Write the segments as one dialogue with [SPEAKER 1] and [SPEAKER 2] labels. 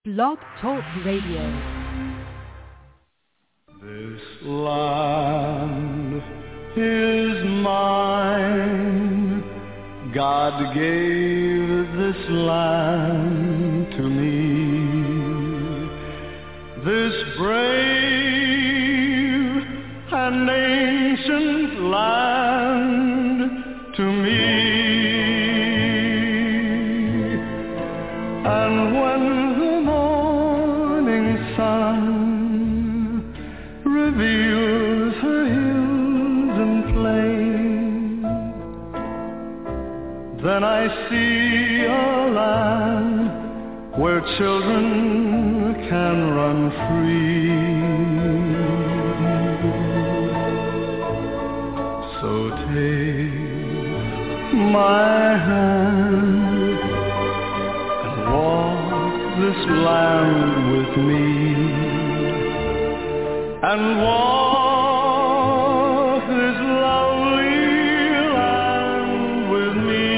[SPEAKER 1] Blog Talk Radio.
[SPEAKER 2] This land is mine. God gave this land to me. This brave and ancient land to me. And when the morning sun reveals her hills and plains, then I see a land where children can run free. So take my hand and walk this land with me, and walk this lovely land with me.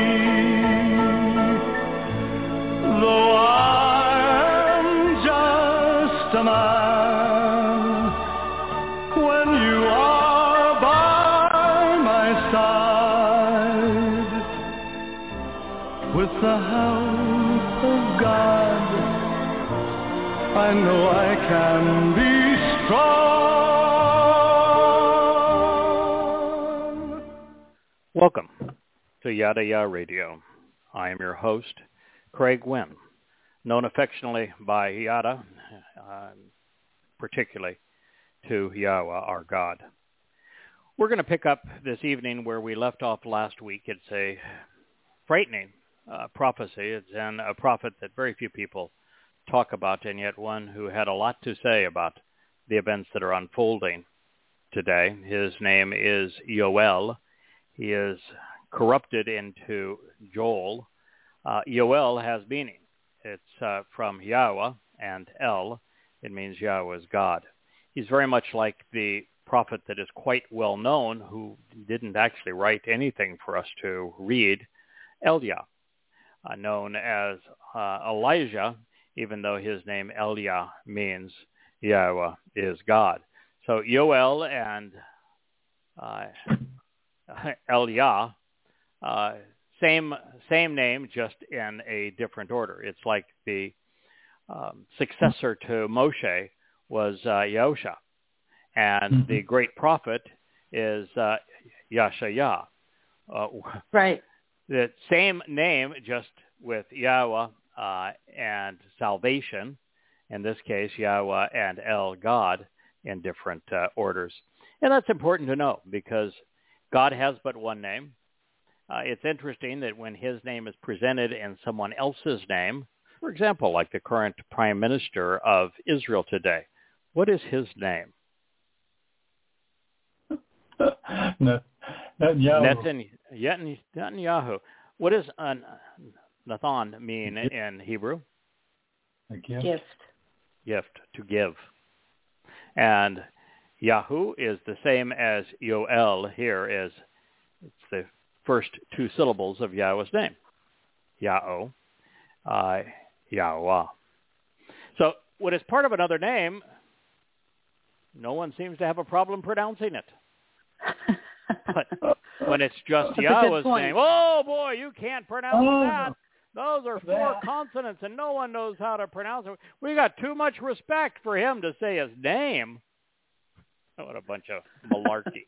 [SPEAKER 2] Though I am just a man, when you are by my side, with the help of God, I know I can be strong.
[SPEAKER 3] Welcome to Yada Yah Radio. I am your host, Craig Wynn, known affectionately by Yada, particularly to Yahweh, our God. We're going to pick up this evening where we left off last week. It's a frightening prophecy. It's a prophet that very few people talk about, and yet one who had a lot to say about the events that are unfolding today. His name is Yoel. He is corrupted into Joel. Yoel has meaning. It's from Yahweh and El. It means Yahweh is God. He's very much like the prophet that is quite well known, who didn't actually write anything for us to read, Elia, known as Elijah, even though his name Elia means Yahweh is God. So Yoel and Elia, same name, just in a different order. It's like the successor to Moshe was Yahusha, and the great prophet is Yashaya.
[SPEAKER 4] Right.
[SPEAKER 3] The same name, just with Yahweh and salvation. In this case, Yahweh and El, God, in different orders. And that's important to know because God has but one name. It's interesting that when his name is presented in someone else's name, for example, like the current prime minister of Israel today, what is his name? Netanyahu. What does Nathan mean in Hebrew?
[SPEAKER 4] A gift.
[SPEAKER 3] Gift, to give. And Yahu is the same as Yoel here. It's the first two syllables of Yahweh's name. Yahu, Yahweh. So when it's part of another name, no one seems to have a problem pronouncing it. But when it's just Yahweh's name, oh boy, you can't pronounce that. Those are four consonants and no one knows how to pronounce it. We got too much respect for him to say his name. What a bunch of malarkey.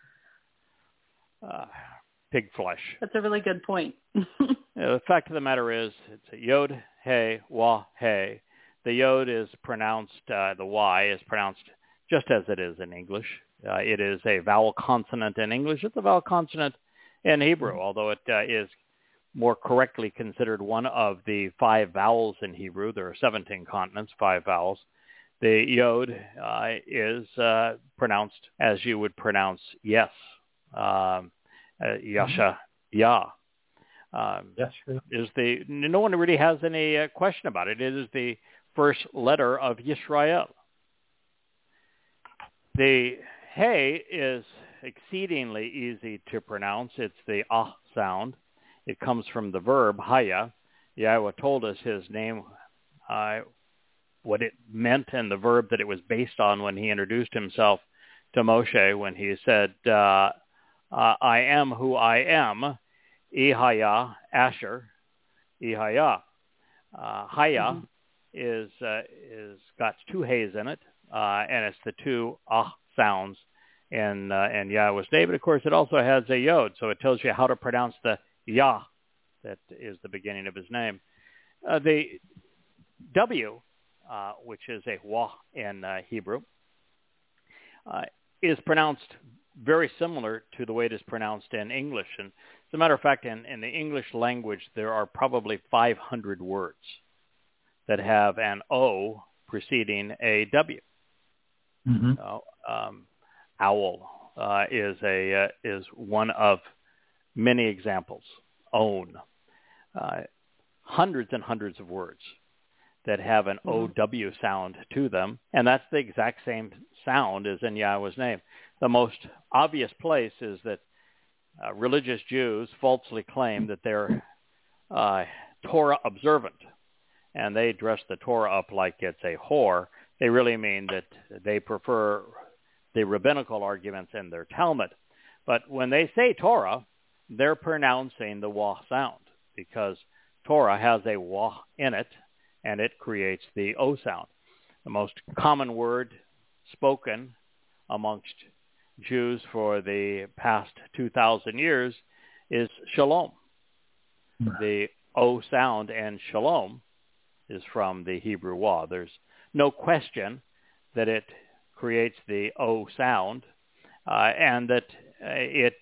[SPEAKER 3] Pig flesh.
[SPEAKER 4] That's a really good point.
[SPEAKER 3] The fact of the matter is, it's a yod, hey, wah, hey. The yod is pronounced, the y is pronounced just as it is in English. It is a vowel consonant in English. It's a vowel consonant in Hebrew, although it is more correctly considered one of the 5 vowels in Hebrew. There are 17 consonants, 5 vowels. The yod is pronounced as you would pronounce yes, yasha, yah.
[SPEAKER 5] Yes, sure.
[SPEAKER 3] No one really has any question about it. It is the first letter of Yisrael. The hey is exceedingly easy to pronounce. It's the ah sound. It comes from the verb haya. Yahweh told us his name what it meant and the verb that it was based on when he introduced himself to Moshe, when he said, I am who I am, Ihaya Asher, Ihaya. Haya is got two hays in it, and it's the two sounds in Yahweh's name. But of course, it also has a yod, so it tells you how to pronounce the Yah that is the beginning of his name. The W, which is a wah in Hebrew, is pronounced very similar to the way it is pronounced in English. And as a matter of fact, in the English language, there are probably 500 words that have an O preceding a W. Owl is one of many examples. Own. Hundreds and hundreds of words that have an OW sound to them, and that's the exact same sound as in Yahweh's name. The most obvious place is that religious Jews falsely claim that they're Torah observant, and they dress the Torah up like it's a whore. They really mean that they prefer the rabbinical arguments in their Talmud. But when they say Torah, they're pronouncing the wah sound, because Torah has a wah in it, and it creates the O sound. The most common word spoken amongst Jews for the past 2,000 years is shalom. The O sound in shalom is from the Hebrew wah. There's no question that it creates the O sound, and that its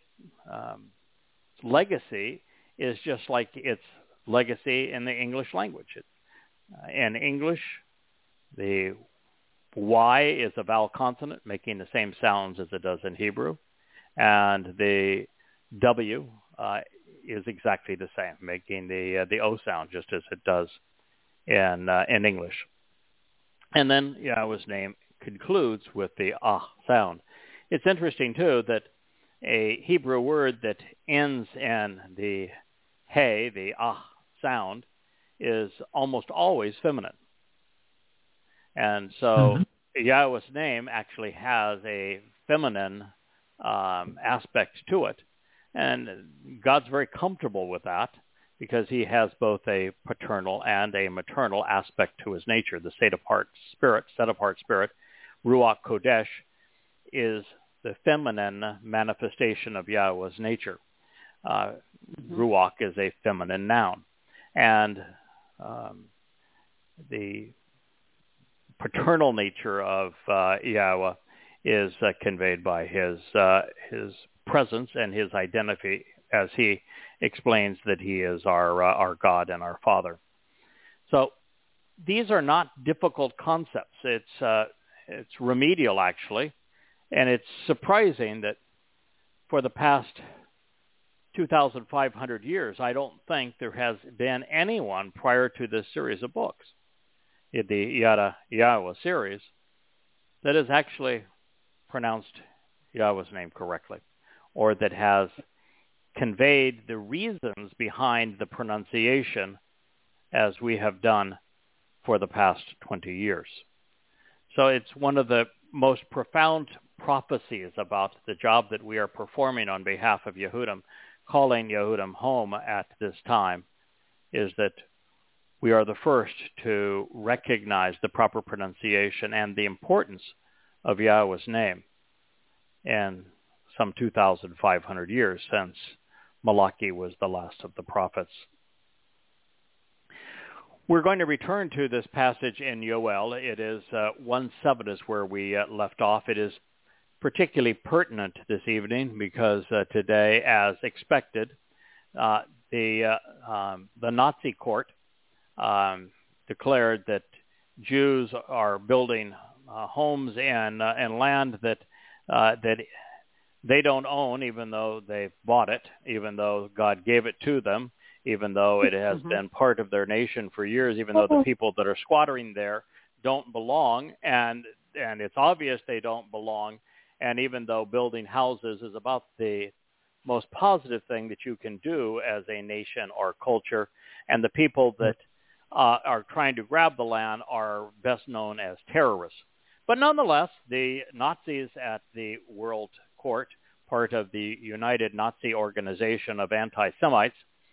[SPEAKER 3] legacy is just like its legacy in the English language. In English, the Y is a vowel consonant, making the same sounds as it does in Hebrew, and the W is exactly the same, making the O sound just as it does in English. And then Yahweh's name concludes with the sound. It's interesting too that a Hebrew word that ends in the hey, the sound, is almost always feminine. And so Yahweh's name actually has a feminine aspect to it. And God's very comfortable with that, because he has both a paternal and a maternal aspect to his nature. The set-apart spirit, Ruach Kodesh, is the feminine manifestation of Yahweh's nature. Ruach is a feminine noun. And the paternal nature of Yahweh is conveyed by his presence and his identity, as he explains that he is our God and our Father. So these are not difficult concepts. It's remedial, actually, and it's surprising that for the past 2,500 years, I don't think there has been anyone prior to this series of books, the Yada Yahweh series, that has actually pronounced Yahweh's name correctly, or that has conveyed the reasons behind the pronunciation as we have done for the past 20 years. So it's one of the most profound prophecies about the job that we are performing on behalf of Yehudim, calling Yehudim home at this time, is that we are the first to recognize the proper pronunciation and the importance of Yahweh's name in some 2,500 years since Malachi was the last of the prophets. We're going to return to this passage in Yoel. It is 1:7 is where we left off. It is particularly pertinent this evening because today, as expected, the Nazi court declared that Jews are building homes and land that they don't own, even though they've bought it, even though God gave it to them, even though it has been part of their nation for years, even though the people that are squattering there don't belong, and it's obvious they don't belong, and even though building houses is about the most positive thing that you can do as a nation or culture, and the people that are trying to grab the land are best known as terrorists. But nonetheless, the Nazis at the World Court, part of the United Nazi Organization of Anti-Semites,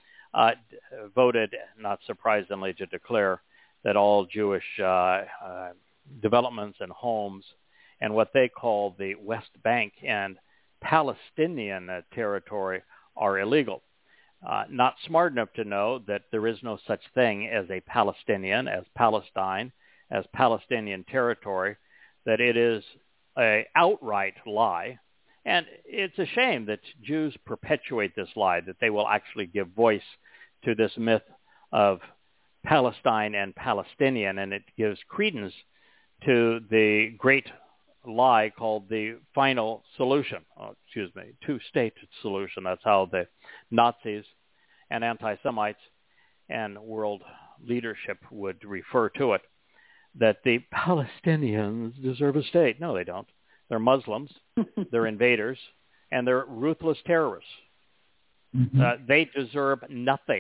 [SPEAKER 3] voted, not surprisingly, to declare that all Jewish developments and homes and what they call the West Bank and Palestinian territory are illegal. Not smart enough to know that there is no such thing as a Palestinian, as Palestine, as Palestinian territory, that it is an outright lie. And it's a shame that Jews perpetuate this lie, that they will actually give voice to this myth of Palestine and Palestinian, and it gives credence to the great lie called the final solution, two-state solution. That's how the Nazis and anti-Semites and world leadership would refer to it, that the Palestinians deserve a state. No, they don't. They're Muslims, they're invaders, and they're ruthless terrorists. Mm-hmm. They deserve nothing.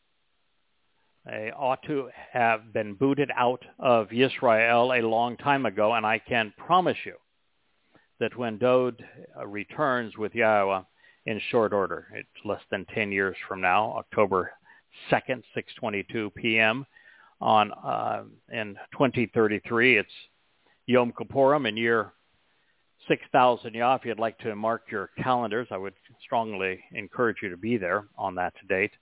[SPEAKER 3] They ought to have been booted out of Israel a long time ago, and I can promise you that when Dowd returns with Yahweh in short order, it's less than 10 years from now, October 2nd, 6:22 p.m. In 2033, it's Yom Kippurim in year 6,000 Yah. If you'd like to mark your calendars, I would strongly encourage you to be there on that date.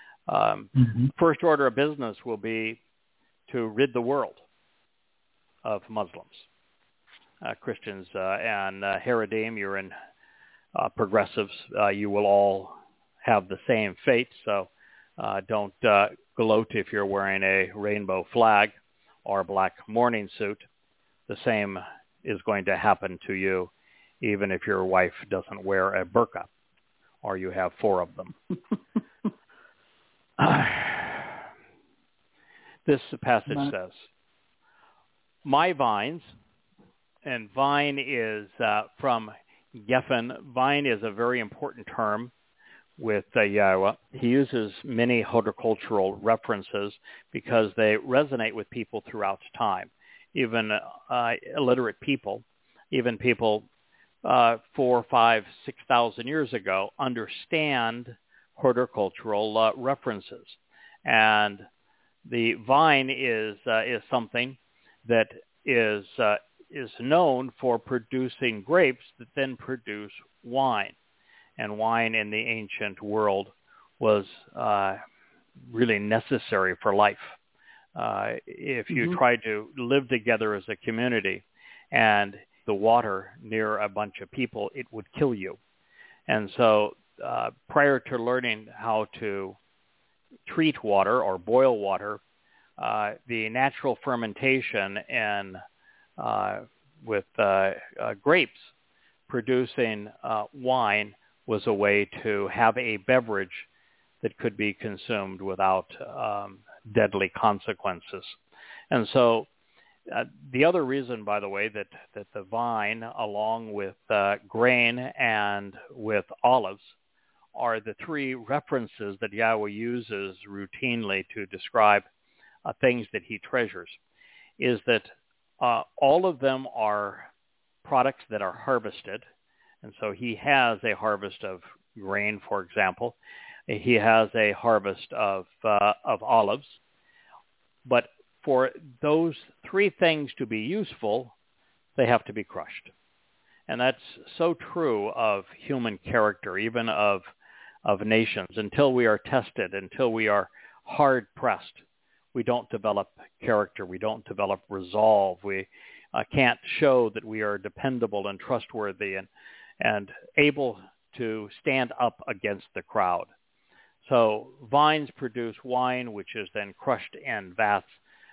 [SPEAKER 3] First order of business will be to rid the world of Muslims. Christians and Haredim, you're in progressives, you will all have the same fate, so don't gloat if you're wearing a rainbow flag or a black morning suit. The same is going to happen to you, even if your wife doesn't wear a burqa, or you have 4 of them. This passage says, my vines, and vine is from Geffen. Vine is a very important term with Yahweh. He uses many horticultural references because they resonate with people throughout time. Even illiterate people, even people 4, 5, 6,000 years ago understand horticultural references. And the vine is something that is known for producing grapes that then produce wine. And wine in the ancient world was really necessary for life. If you tried to live together as a community and the water near a bunch of people, it would kill you. And so prior to learning how to treat water or boil water, the natural fermentation and with grapes producing wine was a way to have a beverage that could be consumed without deadly consequences. And so the other reason, by the way, that the vine, along with grain and with olives, are the 3 references that Yahweh uses routinely to describe things that he treasures, is that all of them are products that are harvested. And so he has a harvest of grain, for example. He has a harvest of olives. But for those 3 things to be useful, they have to be crushed. And that's so true of human character, even of nations. Until we are tested, until we are hard-pressed, we don't develop character. We don't develop resolve. We can't show that we are dependable and trustworthy and able to stand up against the crowd. So vines produce wine, which is then crushed in vats.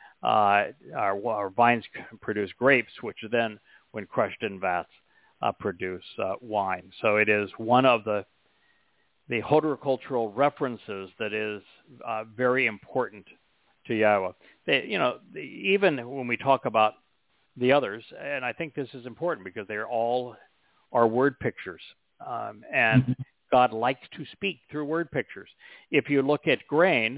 [SPEAKER 3] Or vines produce grapes, which then, when crushed in vats, produce wine. So it is one of the horticultural references that is very important to Yahweh. Even when we talk about the others, and I think this is important because they all are word pictures, and God likes to speak through word pictures. If you look at grain,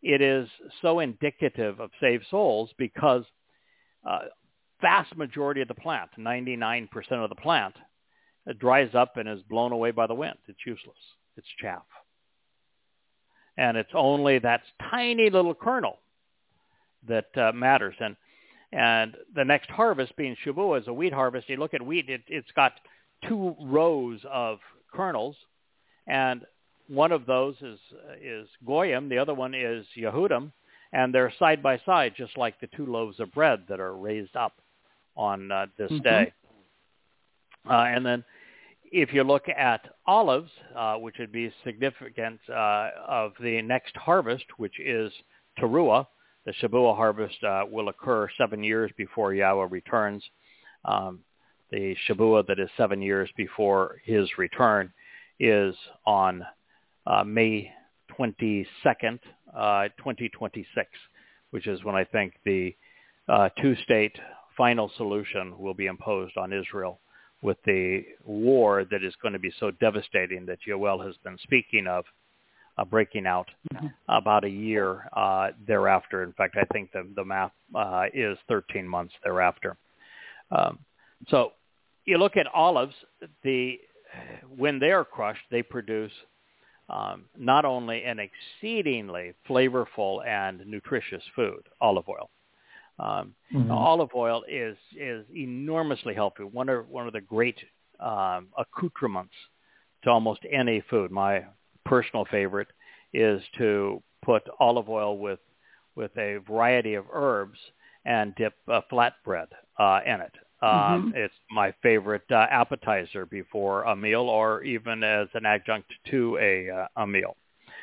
[SPEAKER 3] it is so indicative of saved souls because vast majority of the plant, 99% of the plant, dries up and is blown away by the wind. It's useless. It's chaff. And it's only that tiny little kernel that matters. And the next harvest, being Shavuot, is a wheat harvest. You look at wheat, it's got 2 rows of kernels, and one of those is Goyim, the other one is Yehudim, and they're side by side, just like the 2 loaves of bread that are raised up on this day. And then if you look at olives, which would be significant of the next harvest, which is Teruah, the Shavuot harvest will occur 7 years before Yahweh returns. The Shavuot that is 7 years before his return is on May 22nd, 2026, which is when I think the 2-state final solution will be imposed on Israel with the war that is going to be so devastating that Yoel has been speaking of breaking out about a year thereafter. In fact, I think the math is 13 months thereafter. So you look at olives, when they are crushed, they produce not only an exceedingly flavorful and nutritious food, olive oil. Olive oil is enormously healthy. One of the great accoutrements to almost any food. My personal favorite is to put olive oil with a variety of herbs and dip flatbread in it. It's my favorite appetizer before a meal, or even as an adjunct to a meal.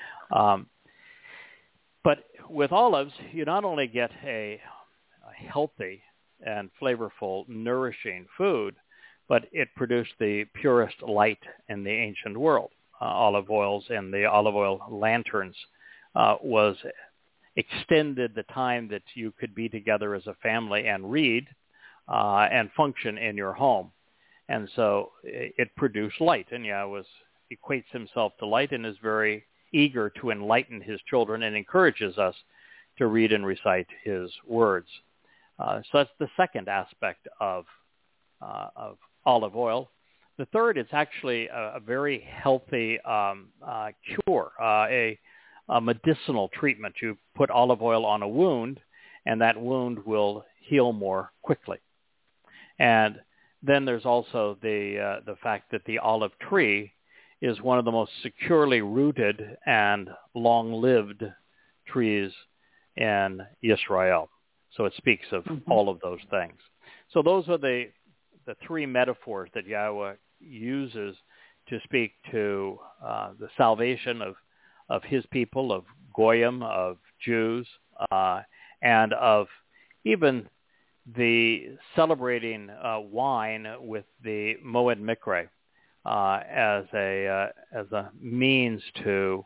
[SPEAKER 3] But with olives, you not only get a healthy and flavorful, nourishing food, but it produced the purest light in the ancient world. Olive oils and the olive oil lanterns was extended the time that you could be together as a family and read and function in your home. And so it produced light, and Yahweh equates himself to light and is very eager to enlighten his children and encourages us to read and recite his words. So that's the second aspect of olive oil. The third is actually a very healthy cure, a medicinal treatment. You put olive oil on a wound, and that wound will heal more quickly. And then there's also the fact that the olive tree is one of the most securely rooted and long-lived trees in Israel. So it speaks of all of those things. So those are the 3 metaphors that Yahweh uses to speak to the salvation of his people, of Goyim, of Jews, and of even the celebrating wine with the Moed Mikre as a means to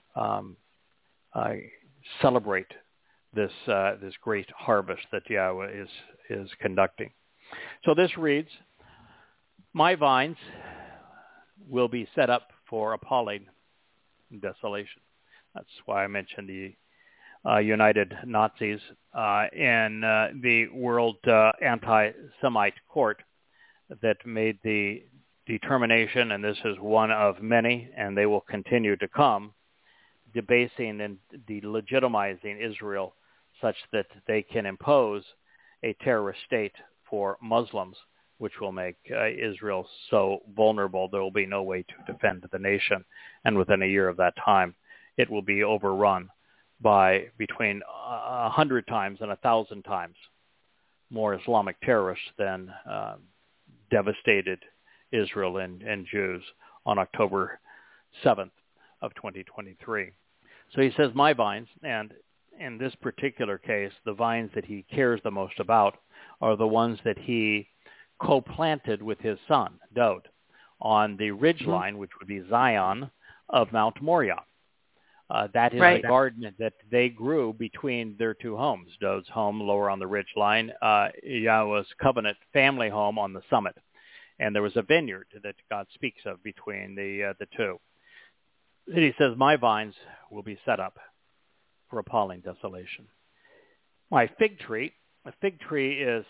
[SPEAKER 3] celebrate this great harvest that Yahweh is conducting. So this reads, "My vines will be set up for appalling desolation." That's why I mentioned the United Nazis in the World Anti-Semite Court that made the determination, and this is one of many, and they will continue to come, debasing and delegitimizing Israel such that they can impose a terrorist state for Muslims, which will make Israel so vulnerable there will be no way to defend the nation. And within a year of that time, it will be overrun by between 100 times and 1,000 times more Islamic terrorists than devastated Israel and Jews on October 7th of 2023. So he says, "My vines," and in this particular case, the vines that he cares the most about are the ones that he co-planted with his son, Dod, on the ridgeline, which would be Zion of Mount Moriah. That is a garden that they grew between their 2 homes, Dod's home lower on the ridgeline, Yahweh's covenant family home on the summit. And there was a vineyard that God speaks of between the 2. And he says, "My vines will be set up for appalling desolation. My fig tree, a fig tree is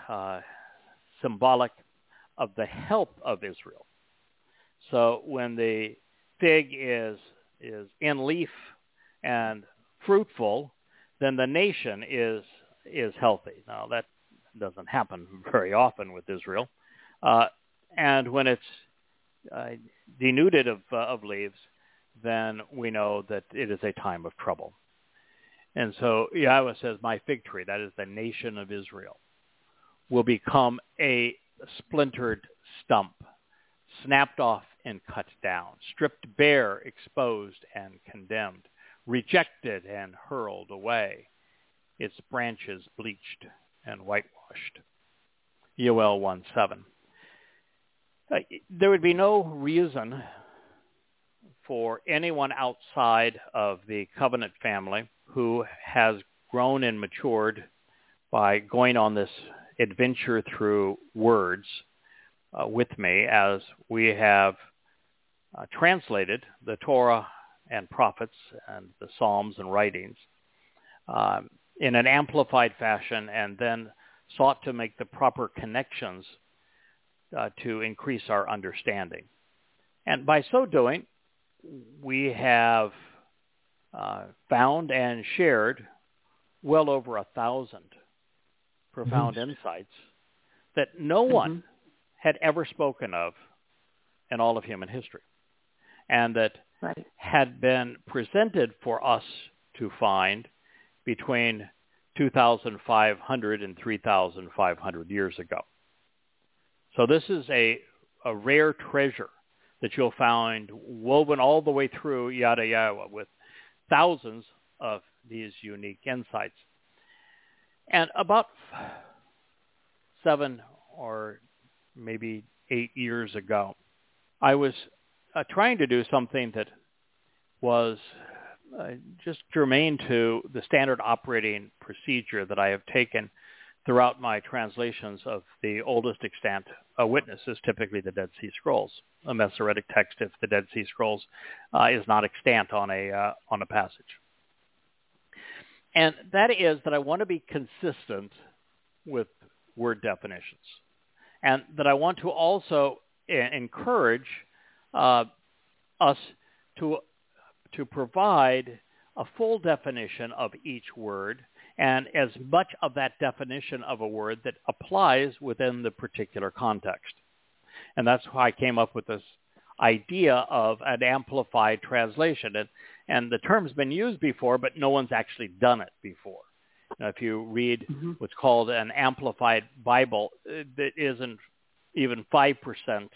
[SPEAKER 3] symbolic of the help of Israel. So when the fig is in leaf and fruitful, then the nation is healthy. Now that doesn't happen very often with Israel, and when it's denuded of leaves, then we know that it is a time of trouble. And so Yahweh says, my fig tree, that is the nation of Israel, will become a splintered stump, snapped off and cut down, stripped bare, exposed and condemned, rejected and hurled away, its branches bleached and whitewashed. Yoel 1:7. There would be no reason for anyone outside of the covenant family who has grown and matured by going on this adventure through words with me, as we have translated the Torah and prophets and the Psalms and writings in an amplified fashion, and then sought to make the proper connections to increase our understanding. And by so doing, we have found and shared well over 1,000 profound insights that no one had ever spoken of in all of human history, and that had been presented for us to find between 2,500 and 3,500 years ago. So this is a rare treasure that you'll find woven all the way through Yada Yahweh, with thousands of these unique insights. And about 7 or maybe 8 years ago, I was trying to do something that was just germane to the standard operating procedure that I have taken throughout my translations of the oldest extant witnesses, typically the Dead Sea Scrolls, a Masoretic text if the Dead Sea Scrolls is not extant on a passage. And that is that I want to be consistent with word definitions, and that I want to also encourage us to provide a full definition of each word, and as much of that definition of a word that applies within the particular context. And that's why I came up with this idea of an amplified translation. And the term's been used before, but no one's actually done it before. Now, if you read what's called an amplified Bible, that isn't even 5%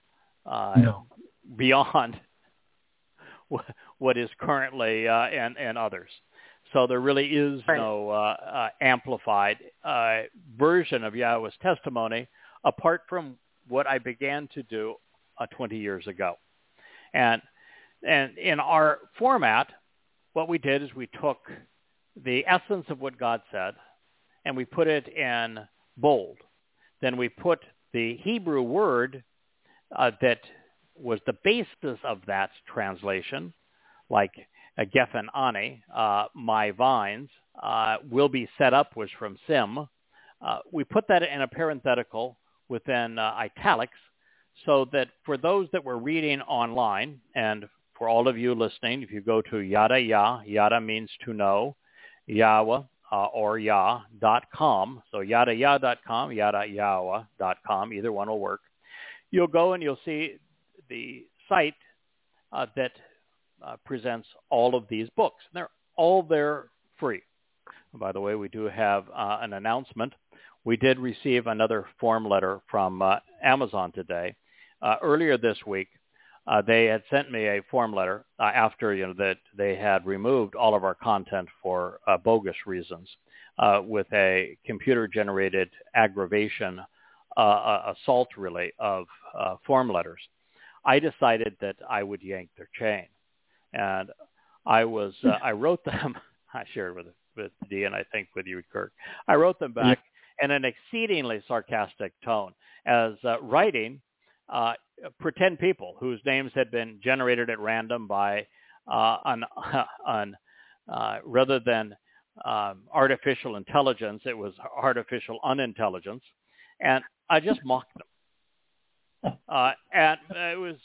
[SPEAKER 3] beyond what is currently and others. So there really is no amplified version of Yahweh's testimony apart from what I began to do 20 years ago. And in our format, what we did is we took the essence of what God said and we put it in bold. Then we put the Hebrew word that was the basis of that translation, like Geffen Ani, my vines, will be set up, was from Sim. We put that in a parenthetical within italics, so that for those that were reading online, and for all of you listening, if you go to Yada Yah, Yada means to know, Yahweh or Yah.com, so YadaYah.com, YadaYahweh.com, either one will work. You'll go and you'll see the site that presents all of these books. They're all there free. By the way, we do have an announcement. We did receive another form letter from Amazon today. Earlier this week, they had sent me a form letter after that they had removed all of our content for bogus reasons with a computer-generated aggravation assault, really, of form letters. I decided that I would yank their chain. And I wrote them, I shared with Dee and I think with you, Kirk. I wrote them back in an exceedingly sarcastic tone as writing pretend people whose names had been generated at random by an rather than artificial intelligence, it was artificial unintelligence, and I just mocked them. And it was,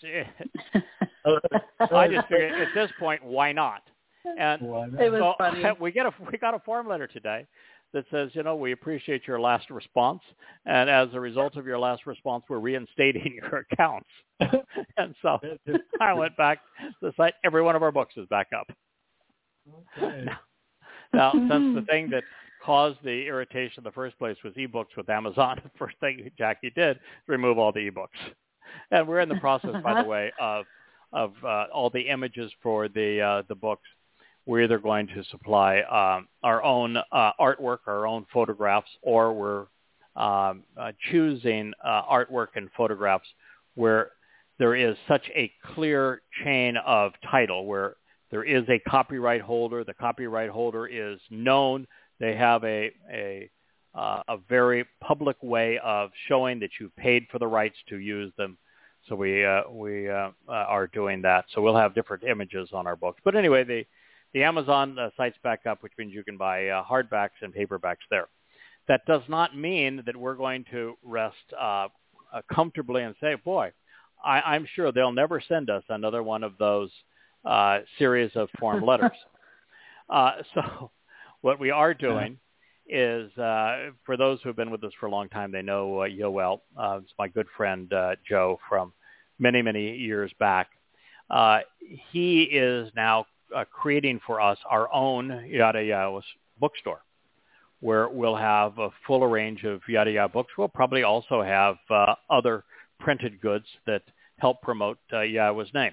[SPEAKER 3] I just figured at this point, why not? And
[SPEAKER 4] it was funny.
[SPEAKER 3] We got a form letter today that says, we appreciate your last response, and as a result of your last response, we're reinstating your accounts. And so I went back to the site. Every one of our books is back up.
[SPEAKER 5] Okay.
[SPEAKER 3] Now, since the thing that caused the irritation in the first place was ebooks with Amazon, the first thing Jackie did was remove all the ebooks. And we're in the process, by the way, of all the images for the books. We're either going to supply our own artwork, our own photographs, or we're choosing artwork and photographs where there is such a clear chain of title, where there is a copyright holder. The copyright holder is known. They have a very public way of showing that you paid for the rights to use them. So we are doing that. So we'll have different images on our books. But anyway, the Amazon site's back up, which means you can buy hardbacks and paperbacks there. That does not mean that we're going to rest comfortably and say, boy, I'm sure they'll never send us another one of those series of form letters. So what we are doing is, for those who have been with us for a long time, they know Yoel. It's my good friend Joe from many, many years back. He is now creating for us our own Yada Yada bookstore, where we'll have a full range of Yada Yada books. We'll probably also have other printed goods that help promote Yahweh's name.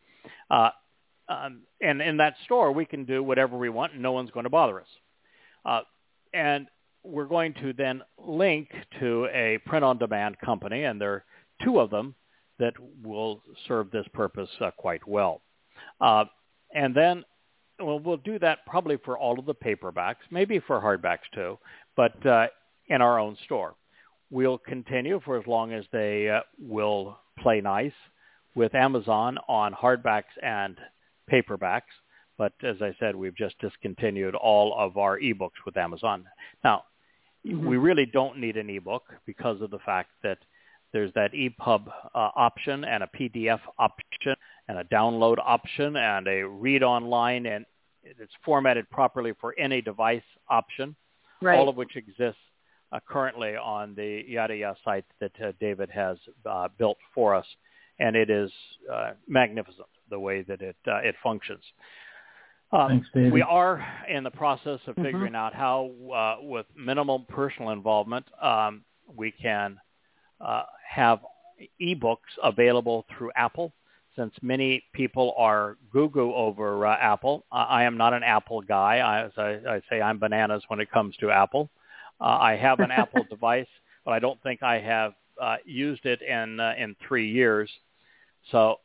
[SPEAKER 3] And in that store, we can do whatever we want, and no one's going to bother us. And we're going to then link to a print-on-demand company, and there are two of them that will serve this purpose quite well. And then we'll do that probably for all of the paperbacks, maybe for hardbacks too, but in our own store. We'll continue for as long as they will play nice with Amazon on hardbacks and paperbacks. But as I said, we've just discontinued all of our ebooks with Amazon. Now, we really don't need an ebook because of the fact that there's that EPUB option and a PDF option and a download option and a read online, and it's formatted properly for any device option,
[SPEAKER 4] right,
[SPEAKER 3] all of which exists currently on the Yada Yada site that David has built for us. And it is magnificent the way that it functions.
[SPEAKER 5] Thanks, David.
[SPEAKER 3] We are in the process of figuring out how, with minimal personal involvement, we can have ebooks available through Apple. Since many people are goo-goo over Apple, I am not an Apple guy. As I say, I'm bananas when it comes to Apple. I have an Apple device, but I don't think I have used it in 3 years. So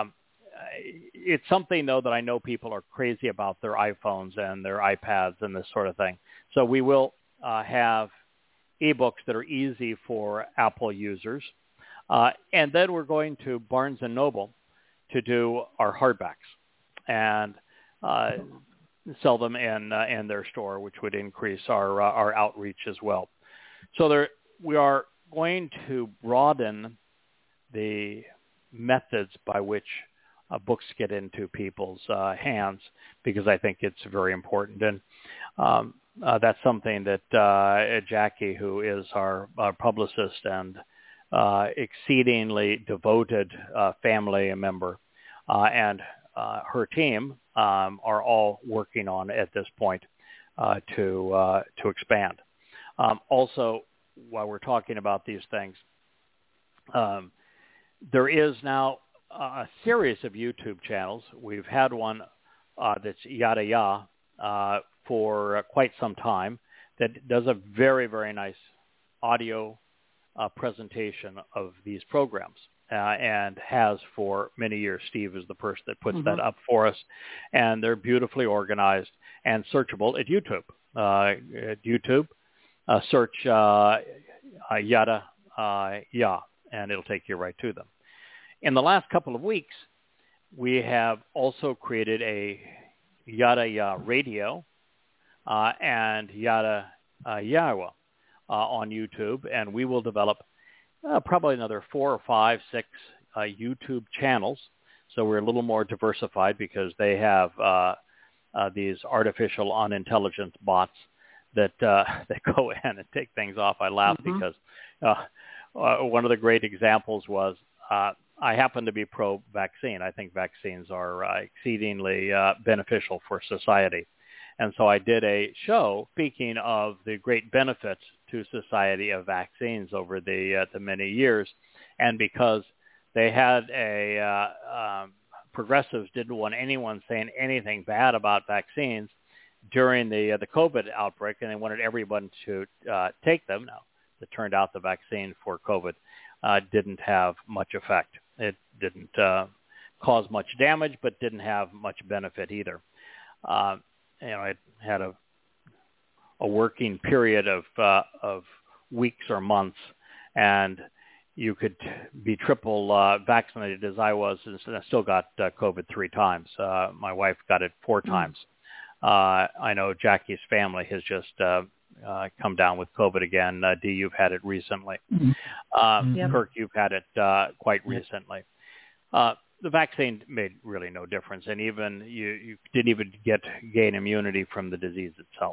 [SPEAKER 3] it's something, though, that I know people are crazy about their iPhones and their iPads and this sort of thing. So we will have ebooks that are easy for Apple users. And then we're going to Barnes & Noble to do our hardbacks and sell them in their store, which would increase our outreach as well. So we are going to broaden the methods by which books get into people's hands, because I think it's very important. And that's something that Jackie, who is our publicist and exceedingly devoted family member, and her team are all working on at this point to expand. Also, while we're talking about these things, there is now a series of YouTube channels. We've had one that's Yada Yada for quite some time that does a very, very nice audio presentation of these programs and has for many years. Steve is the person that puts that up for us, and they're beautifully organized and searchable at YouTube. Search Yada Yada, and it'll take you right to them. In the last couple of weeks, we have also created a Yada Ya Radio and Yada Yahweh on YouTube, and we will develop probably another 4 or 5, 6 YouTube channels. So we're a little more diversified because they have these artificial unintelligent bots that go in and take things off. I laugh because one of the great examples was I happen to be pro-vaccine. I think vaccines are exceedingly beneficial for society. And so I did a show speaking of the great benefits to society of vaccines over the many years. And because they had progressives didn't want anyone saying anything bad about vaccines during the COVID outbreak, and they wanted everyone to take them. Now, it turned out the vaccine for COVID didn't have much effect. It didn't cause much damage, but didn't have much benefit either. It had a working period of weeks or months, and you could be triple vaccinated as I was, and I still got COVID 3 times. My wife got it 4 times. I know Jackie's family has just come down with COVID again. Dee, you've had it recently. Kirk, you've had it quite recently. The vaccine made really no difference, and even you didn't even gain immunity from the disease itself.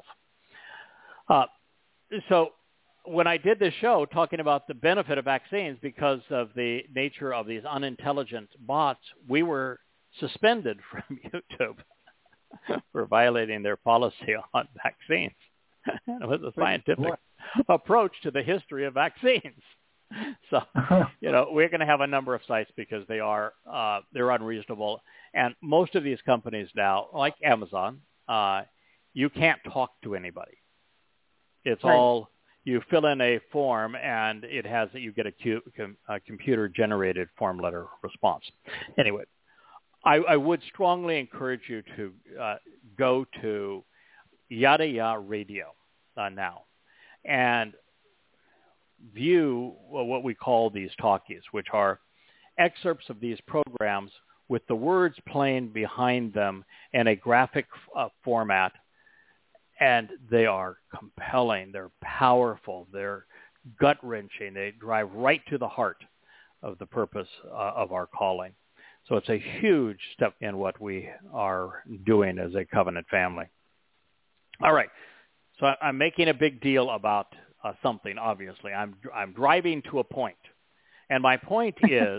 [SPEAKER 3] So when I did this show talking about the benefit of vaccines because of the nature of these unintelligent bots, we were suspended from YouTube for violating their policy on vaccines. It was a scientific approach to the history of vaccines. So, we're going to have a number of sites because they're unreasonable. And most of these companies now, like Amazon, you can't talk to anybody. It's all, you fill in a form and you get a computer-generated form letter response. Anyway, I would strongly encourage you to go to Yada Ya Radio now and view what we call these talkies, which are excerpts of these programs with the words playing behind them in a graphic format. And they are compelling, they're powerful, they're gut-wrenching, they drive right to the heart of the purpose of our calling. So it's a huge step in what we are doing as a covenant family. All right, so I'm making a big deal about something, obviously. I'm driving to a point. And my point is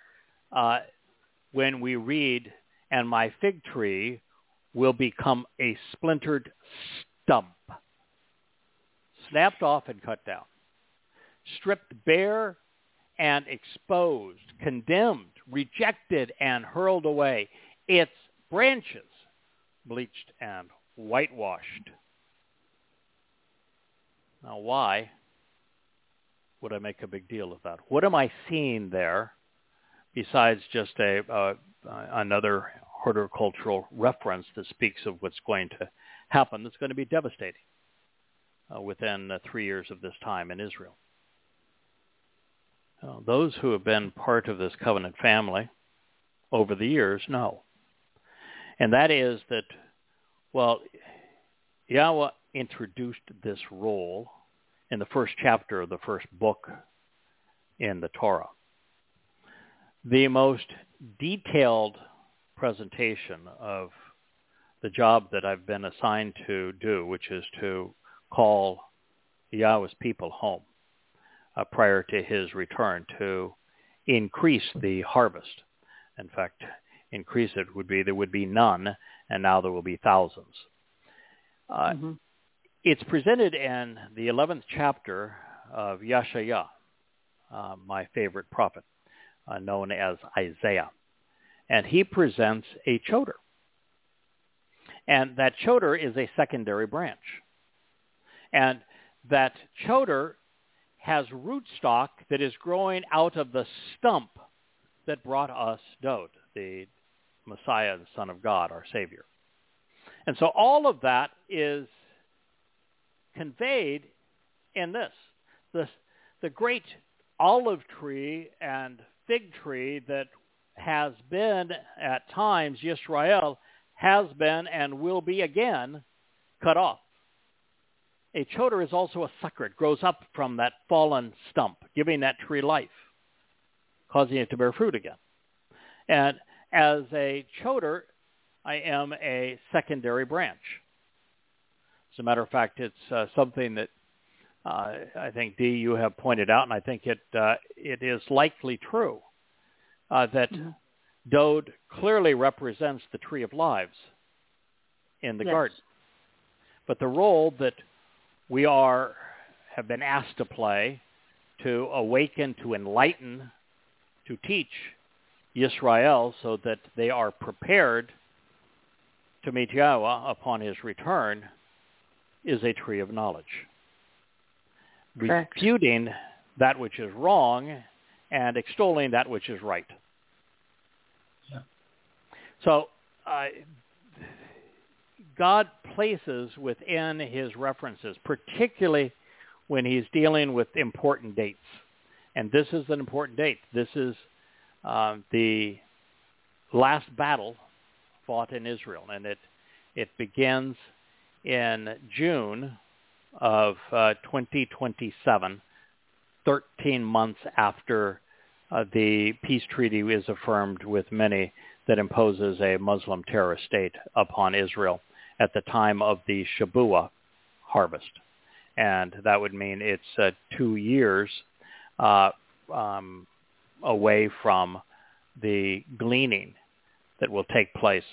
[SPEAKER 3] when we read, and my fig tree will become a splintered stump, snapped off and cut down, stripped bare and exposed, condemned, rejected, and hurled away, its branches bleached and whitewashed. Now, why would I make a big deal of that? What am I seeing there besides just another horticultural reference that speaks of what's going to happen that's going to be devastating within 3 years of this time in Israel? Those who have been part of this covenant family over the years know. And that is that, Yahweh introduced this role in the first chapter of the first book in the Torah. The most detailed presentation of the job that I've been assigned to do, which is to call Yahweh's people home prior to his return, to increase the harvest. In fact, increase it would be there would be none, and now there will be thousands. It's presented in the 11th chapter of Yeshaya, my favorite prophet, known as Isaiah. And he presents a choder. And that choder is a secondary branch. And that choder has rootstock that is growing out of the stump that brought us Dod, the Messiah, the Son of God, our Savior. And so all of that is conveyed in this. The great olive tree and fig tree that has been at times Yisrael has been and will be again cut off. A choder is also a sucker. It grows up from that fallen stump, giving that tree life, causing it to bear fruit again. And as a choder, I am a secondary branch. As a matter of fact, it's something that I think, Dee, you have pointed out, and I think it is likely true, that Dode clearly represents the tree of lives in the garden. But the role that we have been asked to play, to awaken, to enlighten, to teach Yisrael so that they are prepared to meet Yahweh upon his return, is a tree of knowledge.
[SPEAKER 4] Correct.
[SPEAKER 3] Refuting that which is wrong and extolling that which is right.
[SPEAKER 5] Yeah.
[SPEAKER 3] So God places within his references, particularly when he's dealing with important dates. And this is an important date. This is the last battle fought in Israel, and it begins in June of 2027, 13 months after the peace treaty is affirmed with many that imposes a Muslim terrorist state upon Israel at the time of the Shabuah harvest. And that would mean it's 2 years away from the gleaning that will take place.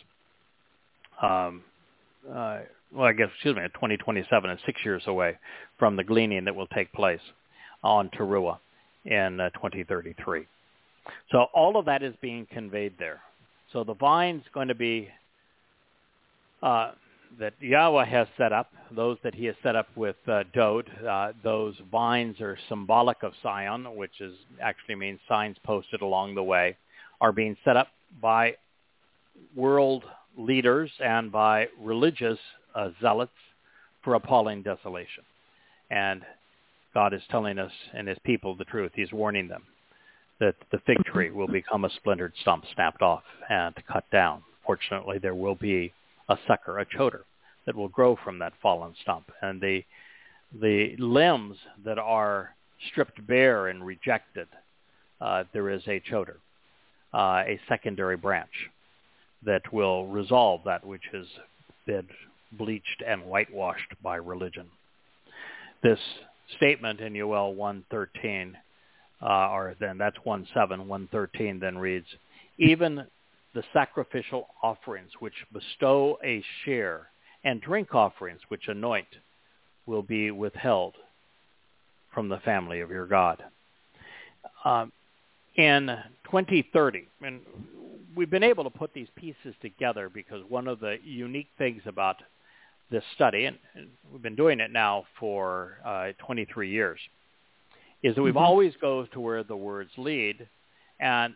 [SPEAKER 3] 2027 is 6 years away from the gleaning that will take place on Teruah in 2033. So all of that is being conveyed there. So the vine's going to be that Yahweh has set up, those that he has set up with Dode. Those vines are symbolic of Sion, which actually means signs posted along the way, are being set up by world leaders and by religious zealots for appalling desolation. And God is telling us and his people the truth. He's warning them that the fig tree will become a splintered stump, snapped off and cut down. Fortunately, there will be a sucker, a choder, that will grow from that fallen stump. And the limbs that are stripped bare and rejected, there is a choder, a secondary branch that will resolve that which has been bleached and whitewashed by religion. This statement in Yoel 1:13, or then that's 1:7, 1:13 then reads, even the sacrificial offerings which bestow a share and drink offerings which anoint will be withheld from the family of your God. In 2030, and we've been able to put these pieces together because one of the unique things about this study, and we've been doing it now for 23 years, is that we've always goes to where the words lead. And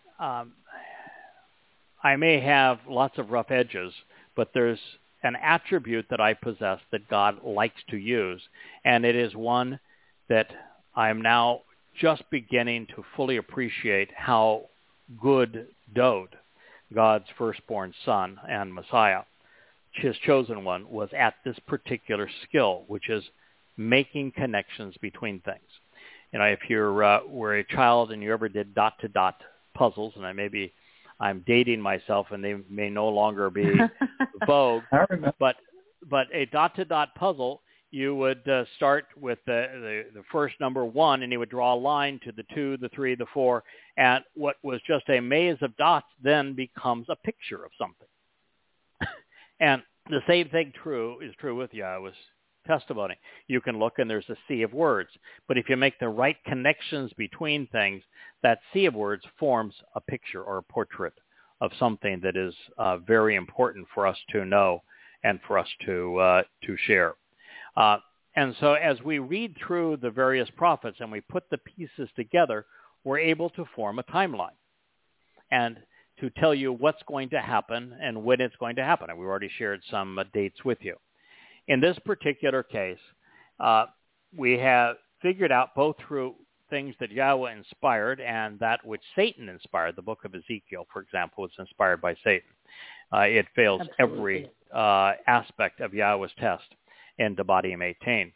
[SPEAKER 3] I may have lots of rough edges, but there's an attribute that I possess that God likes to use, and it is one that I'm now just beginning to fully appreciate how good Dode, God's firstborn son and Messiah, his chosen one, was at this particular skill, which is making connections between things. You know, if you were a child and you ever did dot-to-dot puzzles, and I'm dating myself and they may no longer be vogue, but a dot-to-dot puzzle, you would start with the first number 1, and you would draw a line to the 2, the 3, the 4, and what was just a maze of dots then becomes a picture of something. And the same thing is true with Yahweh's testimony. You can look and there's a sea of words, but if you make the right connections between things, that sea of words forms a picture or a portrait of something that is very important for us to know and for us to share. And so as we read through the various prophets and we put the pieces together, we're able to form a timeline and to tell you what's going to happen and when it's going to happen. And we've already shared some dates with you. In this particular case, we have figured out both through things that Yahweh inspired and that which Satan inspired. The book of Ezekiel, for example, was inspired by Satan. It fails every aspect of Yahweh's test in Devarim 18.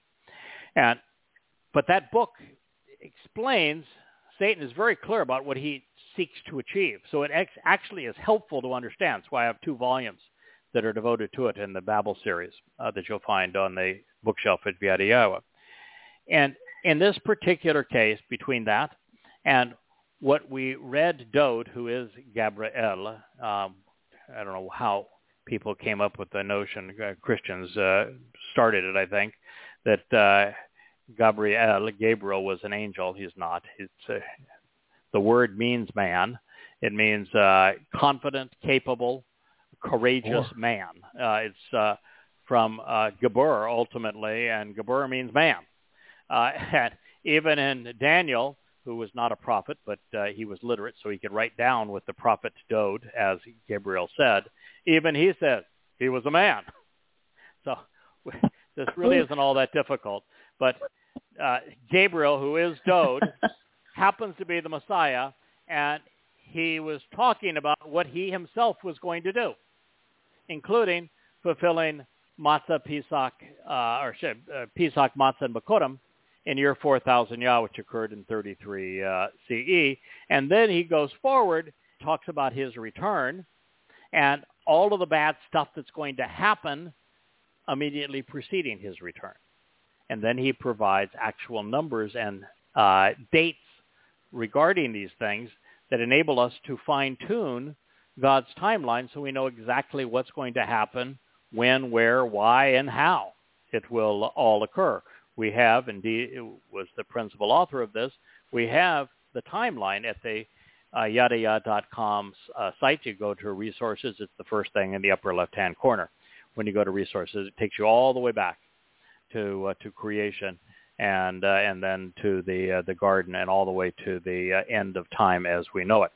[SPEAKER 3] But that book explains, Satan is very clear about what he seeks to achieve. So it actually is helpful to understand. That's why I have 2 volumes that are devoted to it in the Babel series that you'll find on the bookshelf at Viata Yahweh. And in this particular case, between that and what we read Dode, who is Gabriel, I don't know how people came up with the notion, Christians started it, I think, that Gabriel was an angel. He's not. The word means man. It means confident, capable, courageous man. It's from Gabur, ultimately, and Gabur means man. And even in Daniel, who was not a prophet, but he was literate, so he could write down what the prophet Dode, as Gabriel said, even he said he was a man. So this really isn't all that difficult. But Gabriel, who is Dode, happens to be the Messiah, and he was talking about what he himself was going to do, including fulfilling Matzah, Pesach, Pesach, Matzah, and Bakurim in year 4000 Yah, which occurred in 33 CE. And then he goes forward, talks about his return, and all of the bad stuff that's going to happen immediately preceding his return. And then he provides actual numbers and dates regarding these things that enable us to fine-tune God's timeline so we know exactly what's going to happen, when, where, why, and how it will all occur. We have, indeed, it was the principal author of this, we have the timeline at the yadayah.com site. You go to resources. It's the first thing in the upper left-hand corner. When you go to resources, it takes you all the way back to creation and then to the garden and all the way to the end of time as we know it.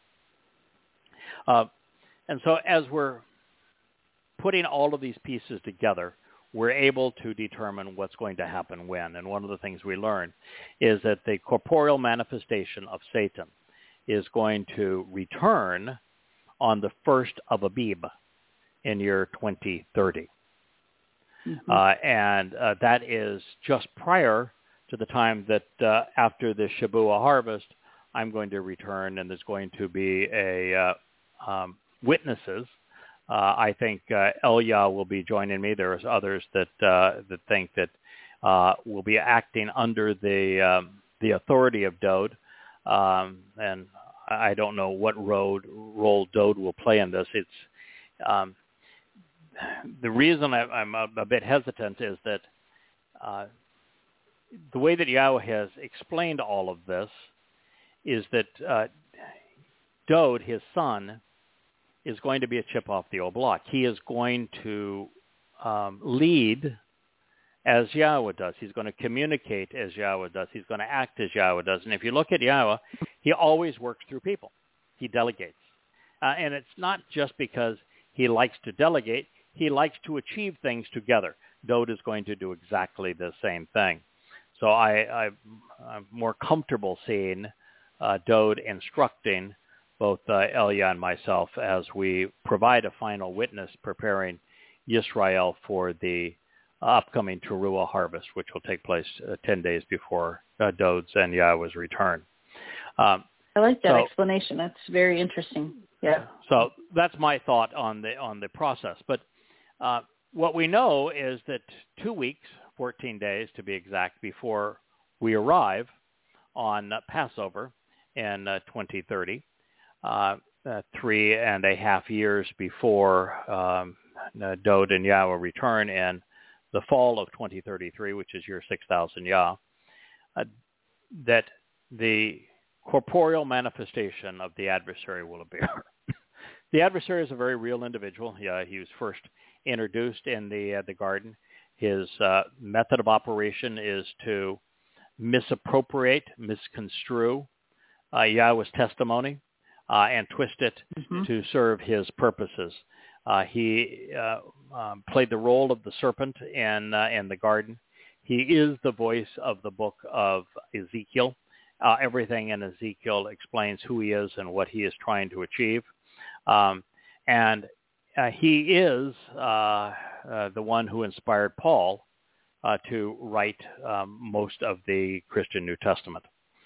[SPEAKER 3] And so as we're putting all of these pieces together, we're able to determine what's going to happen when. And one of the things we learn is that the corporeal manifestation of Satan is going to return on the 1st of Abib in year 2030. Mm-hmm. And that is just prior to the time that after the Shabua harvest, I'm going to return, and there's going to be witnesses. I think Elia will be joining me. There's others that think that will be acting under the authority of Dode, and I don't know what role Dode will play in this. It's the reason I'm a bit hesitant is that the way that Yahweh has explained all of this is that Dode, his son, is going to be a chip off the old block. He is going to lead as Yahweh does. He's going to communicate as Yahweh does. He's going to act as Yahweh does. And if you look at Yahweh, he always works through people. He delegates. And it's not just because he likes to delegate. He likes to achieve things together. Dode is going to do exactly the same thing. So I'm more comfortable seeing Dode instructing both Elia and myself as we provide a final witness preparing Yisrael for the upcoming Teruah harvest, which will take place 10 days before Dode's and Yahweh's return.
[SPEAKER 4] I like that explanation. That's very interesting. Yeah.
[SPEAKER 3] So that's my thought on the process. But what we know is that 2 weeks, 14 days to be exact, before we arrive on Passover in 2030, 3.5 years before Dode and Yahweh return in the fall of 2033, which is year 6000 Yah, that the corporeal manifestation of the adversary will appear. The adversary is a very real individual. Yeah, he was first introduced in the garden. His method of operation is to misappropriate, misconstrue Yahweh's testimony and twist it to serve his purposes. He played the role of the serpent in the garden. He is the voice of the book of Ezekiel everything in Ezekiel explains who he is and what he is trying to achieve. And he is the one who inspired Paul to write most of the Christian New Testament.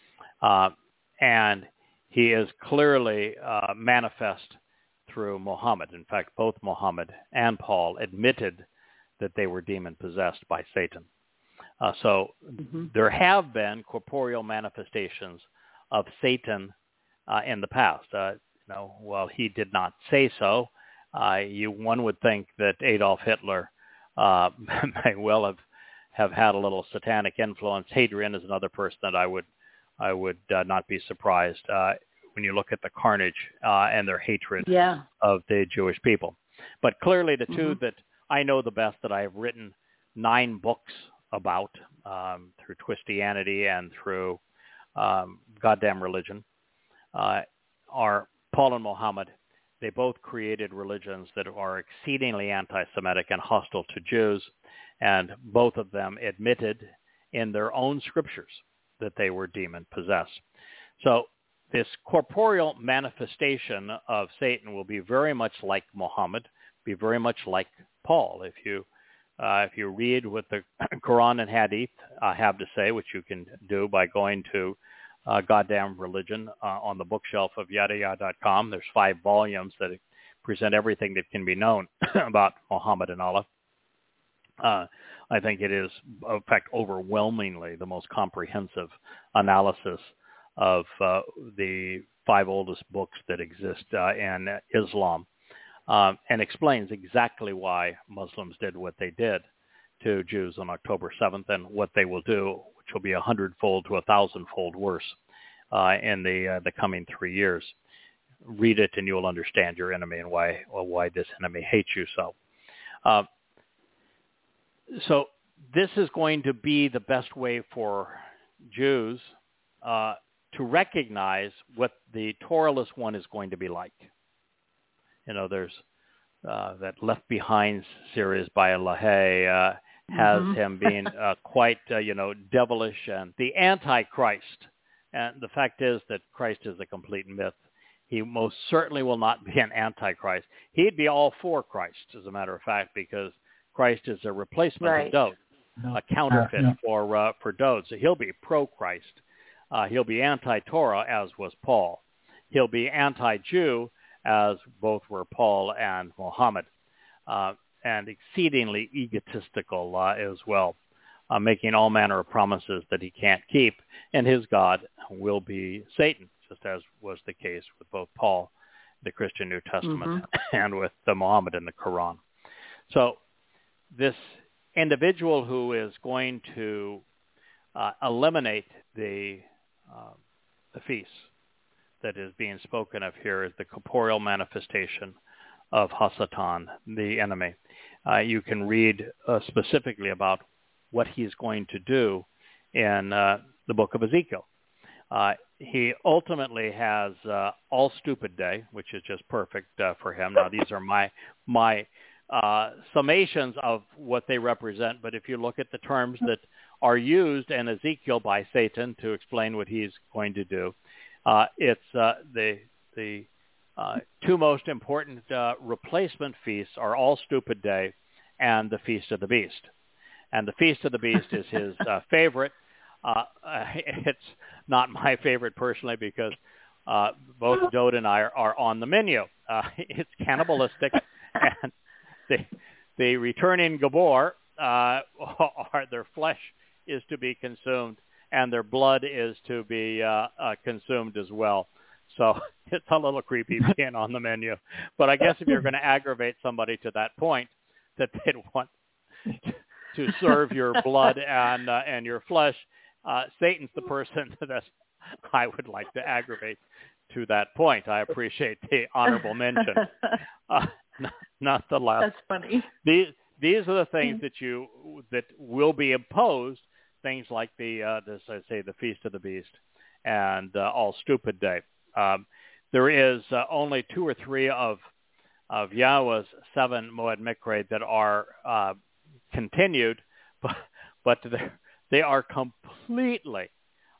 [SPEAKER 3] And he is clearly manifest through Muhammad. In fact, both Muhammad and Paul admitted that they were demon-possessed by Satan. So there have been corporeal manifestations of Satan in the past. While he did not say so, one would think that Adolf Hitler may well have had a little satanic influence. Hadrian is another person that I would not be surprised when you look at the carnage and their hatred of the Jewish people. But clearly the two that I know the best, that I have written 9 books about through Christianity and through goddamn religion, are Paul and Muhammad. They both created religions that are exceedingly anti-Semitic and hostile to Jews, and both of them admitted in their own scriptures that they were demon-possessed. So this corporeal manifestation of Satan will be very much like Muhammad, be very much like Paul. If you read what the Quran and Hadith have to say, which you can do by going to Goddamn Religion on the bookshelf of yadayah.com, there's 5 volumes that present everything that can be known about Muhammad and Allah. I think it is, in fact, overwhelmingly the most comprehensive analysis of the 5 oldest books that exist in Islam, and explains exactly why Muslims did what they did to Jews on October 7th and what they will do, which will be 100-fold to 1,000-fold worse in the coming 3 years. Read it and you'll understand your enemy and why this enemy hates you so. So this is going to be the best way for Jews to recognize what the Torahless one is going to be like. There's that Left Behind series by LaHaye has him being quite, devilish and the Antichrist. And the fact is that Christ is a complete myth. He most certainly will not be an Antichrist. He'd be all for Christ, as a matter of fact, because Christ is a replacement of Dode, a counterfeit for Dode. So he'll be pro-Christ. He'll be anti-Torah, as was Paul. He'll be anti-Jew, as both were Paul and Muhammad, and exceedingly egotistical as well, making all manner of promises that he can't keep, and his God will be Satan, just as was the case with both Paul, the Christian New Testament, and with Muhammad in the Quran. So this individual who is going to eliminate the feast that is being spoken of here is the corporeal manifestation of Hasatan, the enemy. You can read specifically about what he's going to do in the book of Ezekiel. He ultimately has All Stupid Day, which is just perfect for him. Now, these are my summations of what they represent, but if you look at the terms that are used in Ezekiel by Satan to explain what he's going to do, it's the 2 most important replacement feasts are All Stupid Day and the Feast of the Beast. And the Feast of the Beast is his favorite. It's not my favorite personally because both Dode and I are on the menu. It's cannibalistic, and the returning Gabor, their flesh is to be consumed, and their blood is to be consumed as well. So it's a little creepy being on the menu. But I guess if you're going to aggravate somebody to that point, that they'd want to serve your blood and your flesh, Satan's the person that I would like to aggravate to that point. I appreciate the honorable mention. Nonetheless,
[SPEAKER 4] that's funny.
[SPEAKER 3] These are the things that will be imposed. Things like the Feast of the Beast and All Stupid Day. There is only 2 or 3 of Yahweh's 7 Moed Mikra that are continued, but they are completely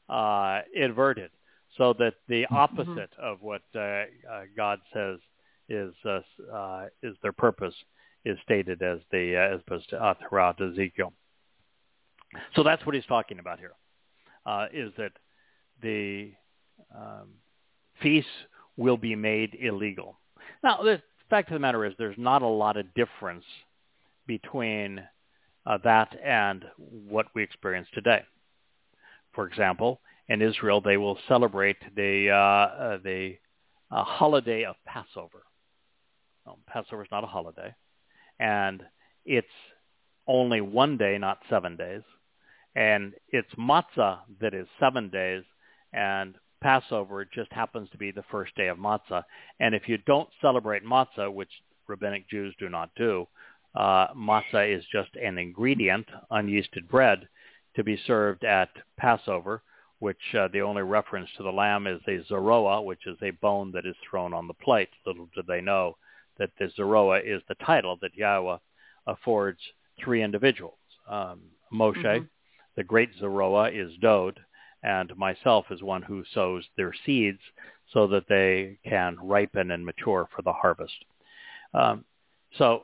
[SPEAKER 3] inverted, so that the opposite of what God says is their purpose is stated as throughout Ezekiel. So that's what he's talking about here, is that the feasts will be made illegal. Now, the fact of the matter is there's not a lot of difference between that and what we experience today. For example, in Israel, they will celebrate the holiday of Passover. Passover is not a holiday, and it's only one day, not 7 days. And it's matzah that is 7 days, and Passover just happens to be the first day of matzah. And if you don't celebrate matzah, which rabbinic Jews do not do, matzah is just an ingredient, unyeasted bread, to be served at Passover, which the only reference to the lamb is a zeroah, which is a bone that is thrown on the plate. Little do they know that the zeroah is the title that Yahweh affords three individuals. Moshe, the great zeroah, is Dod, and myself is one who sows their seeds so that they can ripen and mature for the harvest. So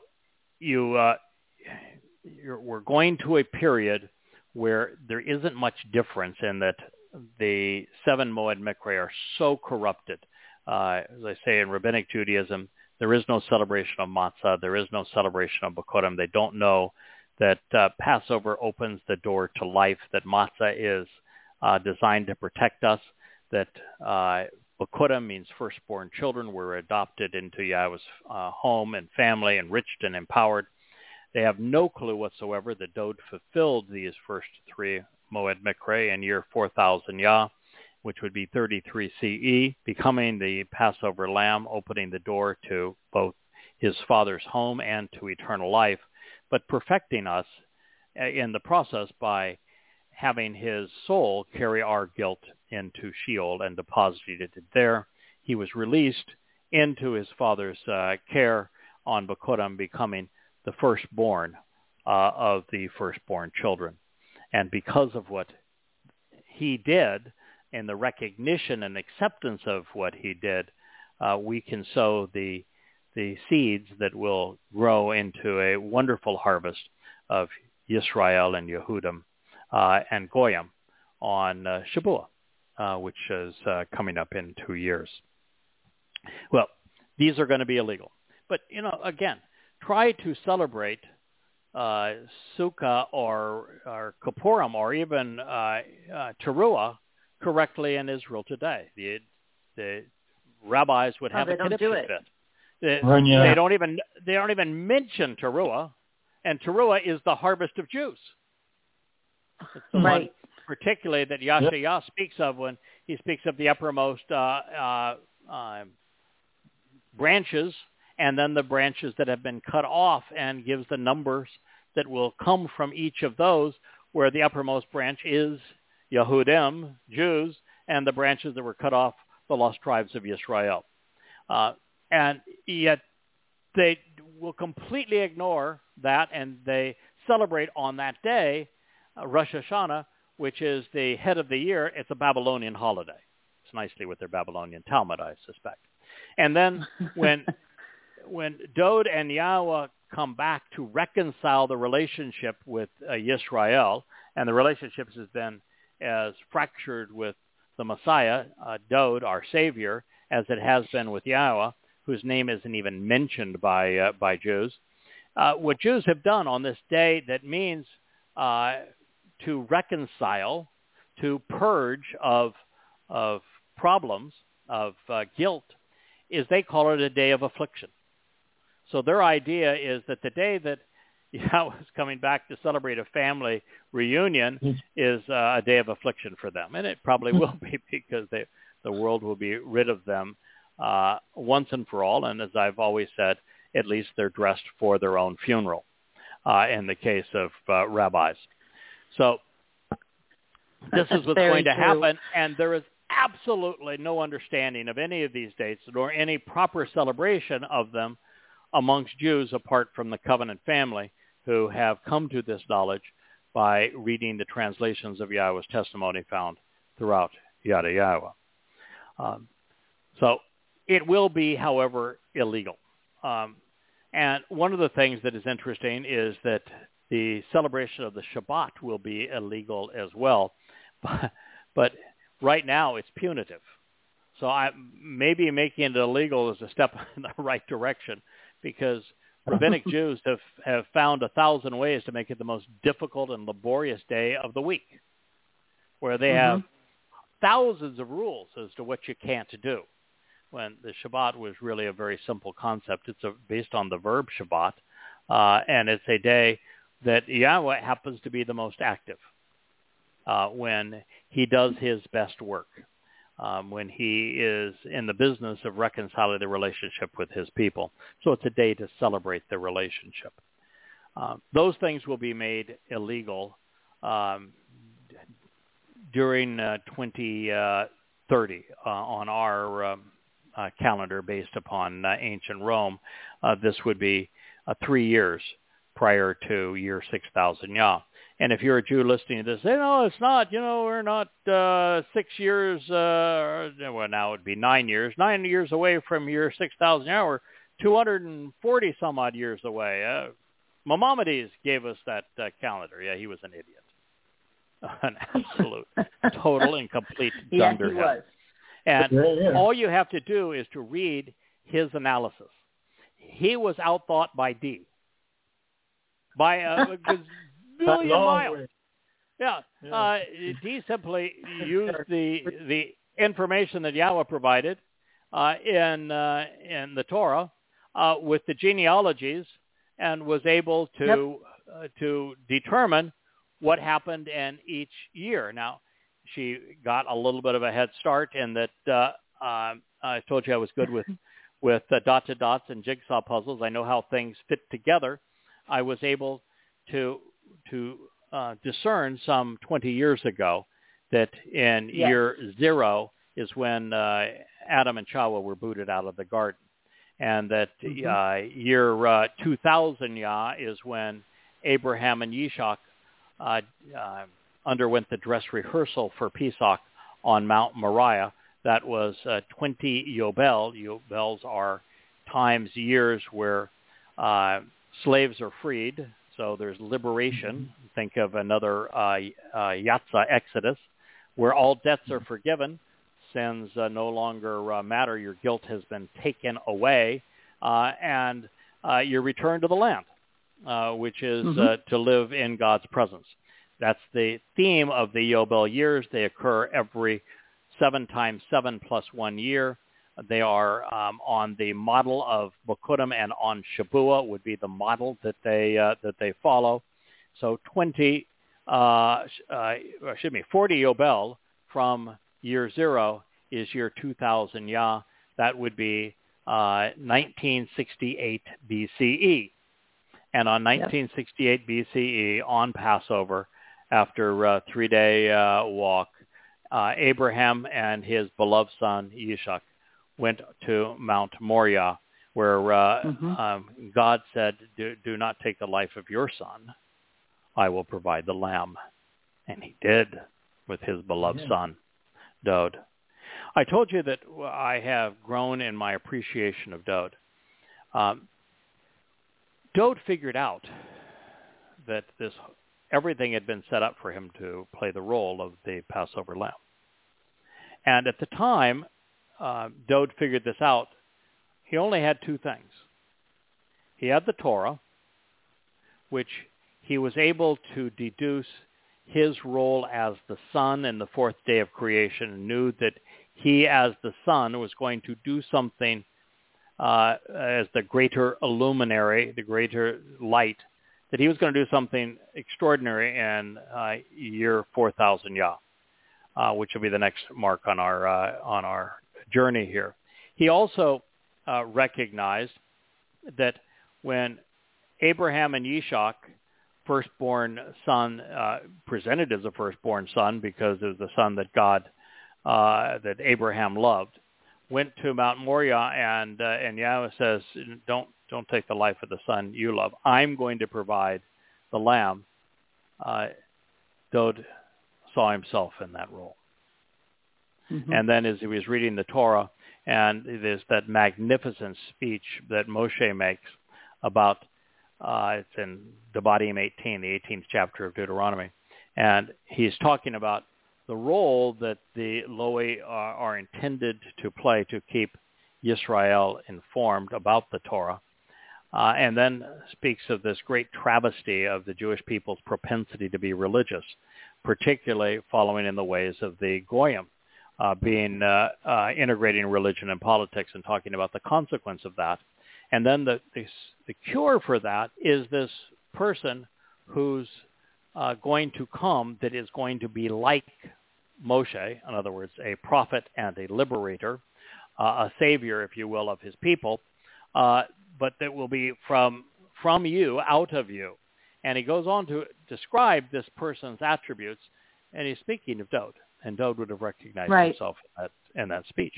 [SPEAKER 3] we're going to a period where there isn't much difference in that the 7 Moed Mikre are so corrupted. As I say, in Rabbinic Judaism, there is no celebration of matzah. There is no celebration of Bikurim. They don't know that Passover opens the door to life, that matzah is designed to protect us, that Bikurim means firstborn children. We're adopted into Yahweh's home and family, enriched and empowered. They have no clue whatsoever that Dod fulfilled these first 3 Moed Mikre in year 4000 Yah, which would be 33 CE, becoming the Passover lamb, opening the door to both his father's home and to eternal life, but perfecting us in the process by having his soul carry our guilt into Sheol and deposited it there. He was released into his father's care on Bikurim, becoming the firstborn of the firstborn children. And because of what he did and the recognition and acceptance of what he did, we can sow the seeds that will grow into a wonderful harvest of Yisrael and Yehudim and Goyim on Shabuah, which is coming up in 2 years. Well, these are going to be illegal. But, again, try to celebrate Sukkah or Kippurim or even Teruah correctly in Israel today. The rabbis would have a conniption fit. They don't even mention Teruah, and Teruah is the harvest of Jews. It's the one particularly that Yashayahu speaks of when he speaks of the uppermost branches, and then the branches that have been cut off, and gives the numbers that will come from each of those, where the uppermost branch is Yehudim, Jews, and the branches that were cut off, the lost tribes of Yisrael. And yet they will completely ignore that, and they celebrate on that day Rosh Hashanah, which is the head of the year. It's a Babylonian holiday. It's nicely with their Babylonian Talmud, I suspect. And then when Dod and Yahweh come back to reconcile the relationship with Yisrael, and the relationship has been as fractured with the Messiah, Dod, our Savior, as it has been with Yahweh, whose name isn't even mentioned by Jews. What Jews have done on this day that means to reconcile, to purge of problems, of guilt, is they call it a day of affliction. So their idea is that the day that Yahweh is coming back to celebrate a family reunion is a day of affliction for them. And it probably will be, because the world will be rid of them once and for all. And as I've always said, at least they're dressed for their own funeral in the case of rabbis. So this is what's going to happen, and there is absolutely no understanding of any of these dates nor any proper celebration of them amongst Jews apart from the covenant family, who have come to this knowledge by reading the translations of Yahweh's testimony found throughout yada yada. So it will be, however, illegal. And one of the things that is interesting is that the celebration of the Shabbat will be illegal as well. But right now it's punitive. So maybe making it illegal is a step in the right direction, because rabbinic Jews have found 1,000 ways to make it the most difficult and laborious day of the week, where they have thousands of rules as to what you can't do, when the Shabbat was really a very simple concept. It's based on the verb Shabbat, and it's a day that Yahweh happens to be the most active when he does his best work, when he is in the business of reconciling the relationship with his people. So it's a day to celebrate the relationship. Those things will be made illegal during 2030 on our calendar based upon ancient Rome. This would be 3 years prior to year 6,000 Yah. And if you're a Jew listening to this, say, no, it's not, we're not 6 years, well, now it would be 9 years, 9 years away from year 6,000 Yah. We're 240 some odd years away. Maimonides gave us that calendar. Yeah, he was an idiot. An absolute, total and complete dunderhead.
[SPEAKER 4] Yes, he was.
[SPEAKER 3] And all you have to do is to read his analysis. He was outthought by D. By a gazillion miles. Yeah. D simply used the information that Yahweh provided in the Torah with the genealogies, and was able to determine what happened in each year. Now, she got a little bit of a head start in that I told you I was good with dot-to-dots and jigsaw puzzles. I know how things fit together. I was able to discern some 20 years ago that in year 0 is when Adam and Chava were booted out of the garden. And that year 2000 Yah is when Abraham and Yishak underwent the dress rehearsal for Pesach on Mount Moriah. That was 20 Yobel. Yobels are times, years where slaves are freed. So there's liberation. Think of another Yatzah, Exodus, where all debts are forgiven. Sins no longer matter. Your guilt has been taken away, and you're returned to the land, which is to live in God's presence. That's the theme of the Yobel years. They occur every 7 times 7 plus 1 year. They are on the model of Bokurim, and on Shabua would be the model that they follow. So 40 Yobel from year 0 is year 2000 Yah. That would be 1968 BCE. And on 1968 BCE, on Passover, after a 3-day walk, Abraham and his beloved son, Yishak, went to Mount Moriah, where God said, do not take the life of your son. I will provide the lamb. And he did with his beloved son, Dode. I told you that I have grown in my appreciation of Dode. Dode figured out that everything had been set up for him to play the role of the Passover lamb. And at the time Dode figured this out, he only had 2 things. He had the Torah, which he was able to deduce his role as the son in the 4th day of creation, and knew that he as the son was going to do something as the greater illuminary, the greater light, that he was going to do something extraordinary in year 4000 Yah, which will be the next mark on our journey here. He also recognized that when Abraham and Yishak, firstborn son, presented as a firstborn son because it was the son that that Abraham loved, went to Mount Moriah, and Yahweh says, don't take the life of the son you love. I'm going to provide the lamb. Dode saw himself in that role. And then as he was reading the Torah, and there's that magnificent speech that Moshe makes about, it's in Devarim 18, the 18th chapter of Deuteronomy. And he's talking about the role that the Loi are intended to play to keep Yisrael informed about the Torah. And then speaks of this great travesty of the Jewish people's propensity to be religious, particularly following in the ways of the Goyim, integrating religion and politics and talking about the consequence of that. And then the cure for that is this person who's going to come that is going to be like Moshe, in other words, a prophet and a liberator, a savior, if you will, of his people, but that will be from you, out of you. And he goes on to describe this person's attributes, and he's speaking of Dowd, and Dowd would have recognized himself in that speech.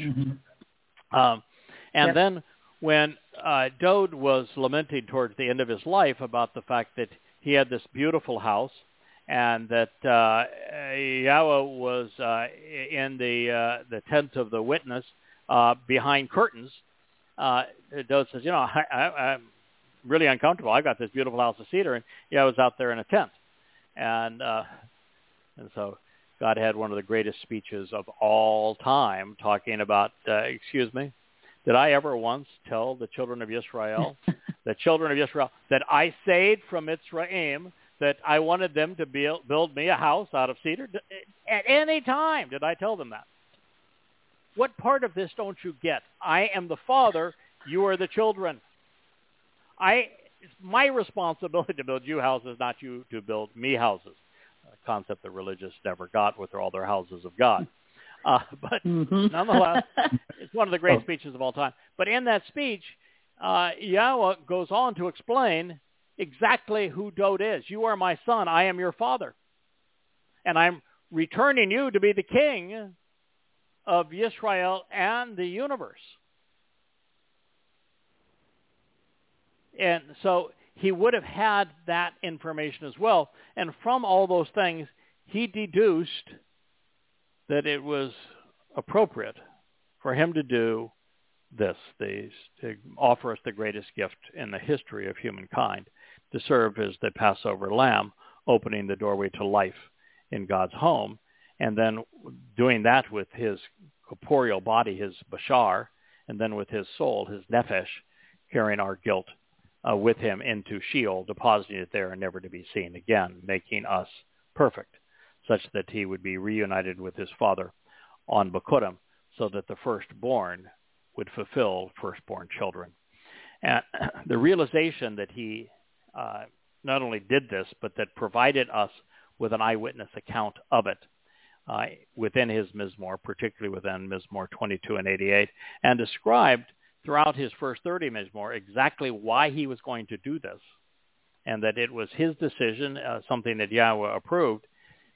[SPEAKER 3] And then when Dowd was lamenting towards the end of his life about the fact that he had this beautiful house, and that Yahweh was in the tent of the witness behind curtains, Dowd says, I'm really uncomfortable. I got this beautiful house of cedar, and I was out there in a tent. And so God had one of the greatest speeches of all time talking about, excuse me, did I ever once tell the children of Israel, that I saved from Mitzrayim, that I wanted them to build me a house out of cedar? At any time did I tell them that? What part of this don't you get? I am the father, you are the children. It's my responsibility to build you houses, not you to build me houses. A concept that religious never got with all their houses of God. But nonetheless, it's one of the great speeches of all time. But in that speech, Yahweh goes on to explain exactly who Dowd is. You are my son. I am your father. And I'm returning you to be the king of Israel and the universe. And so he would have had that information as well. And from all those things, he deduced that it was appropriate for him to do this, to offer us the greatest gift in the history of humankind, to serve as the Passover lamb, opening the doorway to life in God's home, and then doing that with his corporeal body, his bashar, and then with his soul, his nephesh, carrying our guilt with him into Sheol, depositing it there and never to be seen again, making us perfect, such that he would be reunited with his father on Bekurim, so that the firstborn would fulfill firstborn children. And the realization that he not only did this, but that provided us with an eyewitness account of it within his Mizmor, particularly within Mizmor 22 and 88, and described throughout his first 30 Mizmor exactly why he was going to do this, and that it was his decision, something that Yahweh approved.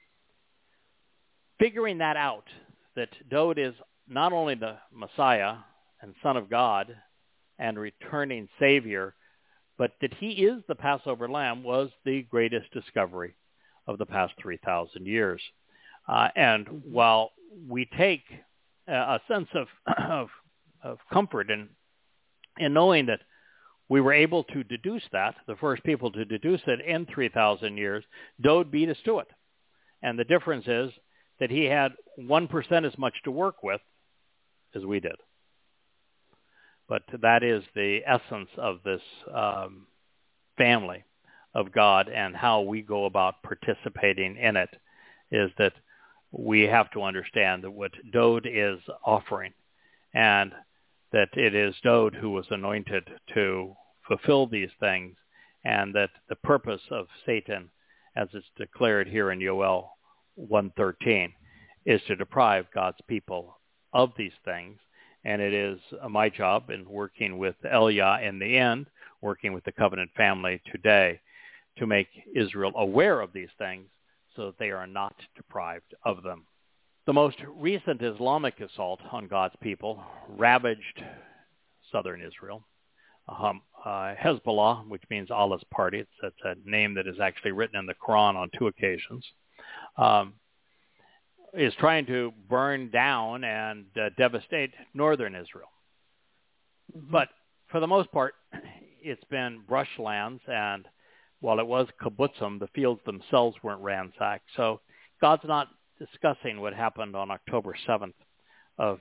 [SPEAKER 3] Figuring that out, that Dowd is not only the Messiah and Son of God and returning Savior, but that he is the Passover Lamb, was the greatest discovery of the past 3,000 years. And while we take a sense of comfort in knowing that we were able to deduce that, the first people to deduce it in 3,000 years, Dowd beat us to it. And the difference is that he had 1% as much to work with as we did. But that is the essence of this family of God, and how we go about participating in it is that we have to understand that what Dowd is offering, and that it is Dowd who was anointed to fulfill these things, and that the purpose of Satan, as it's declared here in Yoel 1:13, is to deprive God's people of these things. And it is my job, in working with Elia in the end, working with the covenant family today, to make Israel aware of these things so that they are not deprived of them. The most recent Islamic assault on God's people ravaged southern Israel. Hezbollah, which means Allah's party, it's a name that is actually written in the Quran on 2 occasions, is trying to burn down and devastate northern Israel. Mm-hmm. But for the most part, it's been brushlands, and while it was kibbutzim, the fields themselves weren't ransacked. So God's not discussing what happened on October 7th of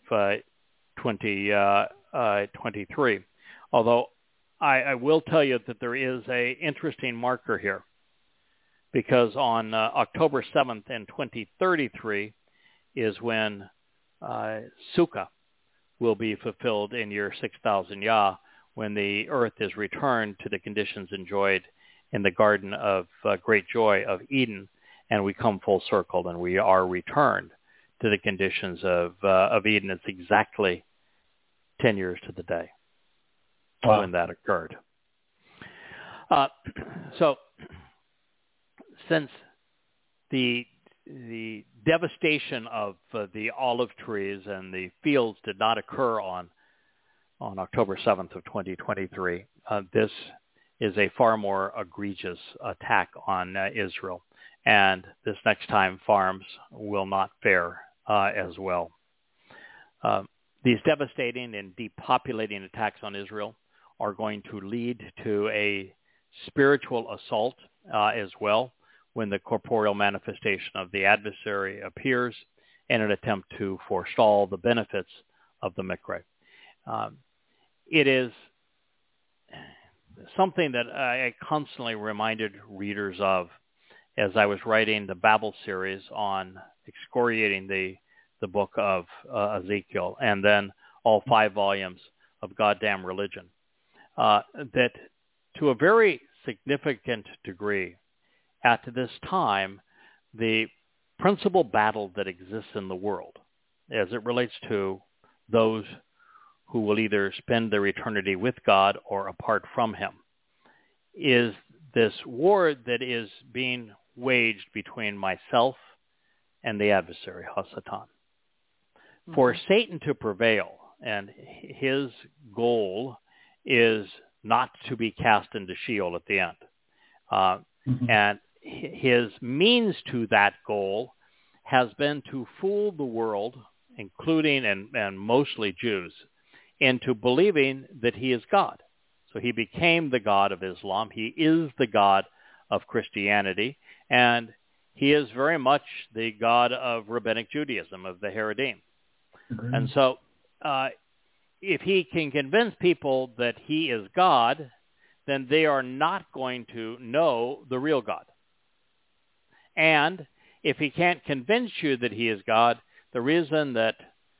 [SPEAKER 3] 2023. Although I will tell you that there is an interesting marker here, because on October 7th in 2033 is when Sukkah will be fulfilled in year 6000 Yah, when the earth is returned to the conditions enjoyed in the Garden of Great Joy of Eden, and we come full circle and we are returned to the conditions of Eden. It's exactly 10 years to the day when that occurred. So since the devastation of the olive trees and the fields did not occur on October 7th of 2023, this is a far more egregious attack on Israel. And this next time, farms will not fare as well. These devastating and depopulating attacks on Israel are going to lead to a spiritual assault as well, when the corporeal manifestation of the adversary appears in an attempt to forestall the benefits of the Mikra. It is something that I constantly reminded readers of as I was writing the Babel series on excoriating the book of Ezekiel, and then all 5 volumes of Goddamn Religion, that to a very significant degree, at this time, the principal battle that exists in the world, as it relates to those who will either spend their eternity with God or apart from him, is this war that is being waged between myself and the adversary, Hasatan. Mm-hmm. For Satan to prevail, and his goal is not to be cast into Sheol at the end. And his means to that goal has been to fool the world, including and mostly Jews, into believing that he is God. So he became the God of Islam. He is the God of Christianity, and he is very much the God of Rabbinic Judaism, of the Haredim. Mm-hmm. And so if he can convince people that he is God, then they are not going to know the real God. And if he can't convince you that he is God, the reason that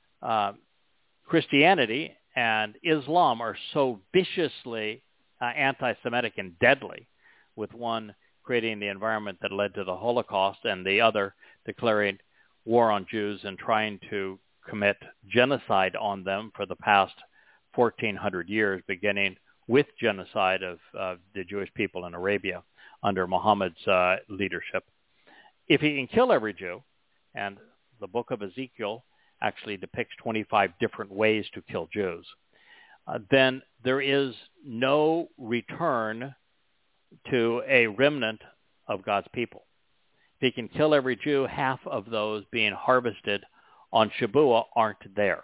[SPEAKER 3] Christianity and Islam are so viciously anti-Semitic and deadly, with one creating the environment that led to the Holocaust and the other declaring war on Jews and trying to commit genocide on them for the past 1,400 years, beginning with genocide of the Jewish people in Arabia under Muhammad's leadership. If he can kill every Jew, and the book of Ezekiel actually depicts 25 different ways to kill Jews, then there is no return to a remnant of God's people. If he can kill every Jew, half of those being harvested on Shabuah aren't there.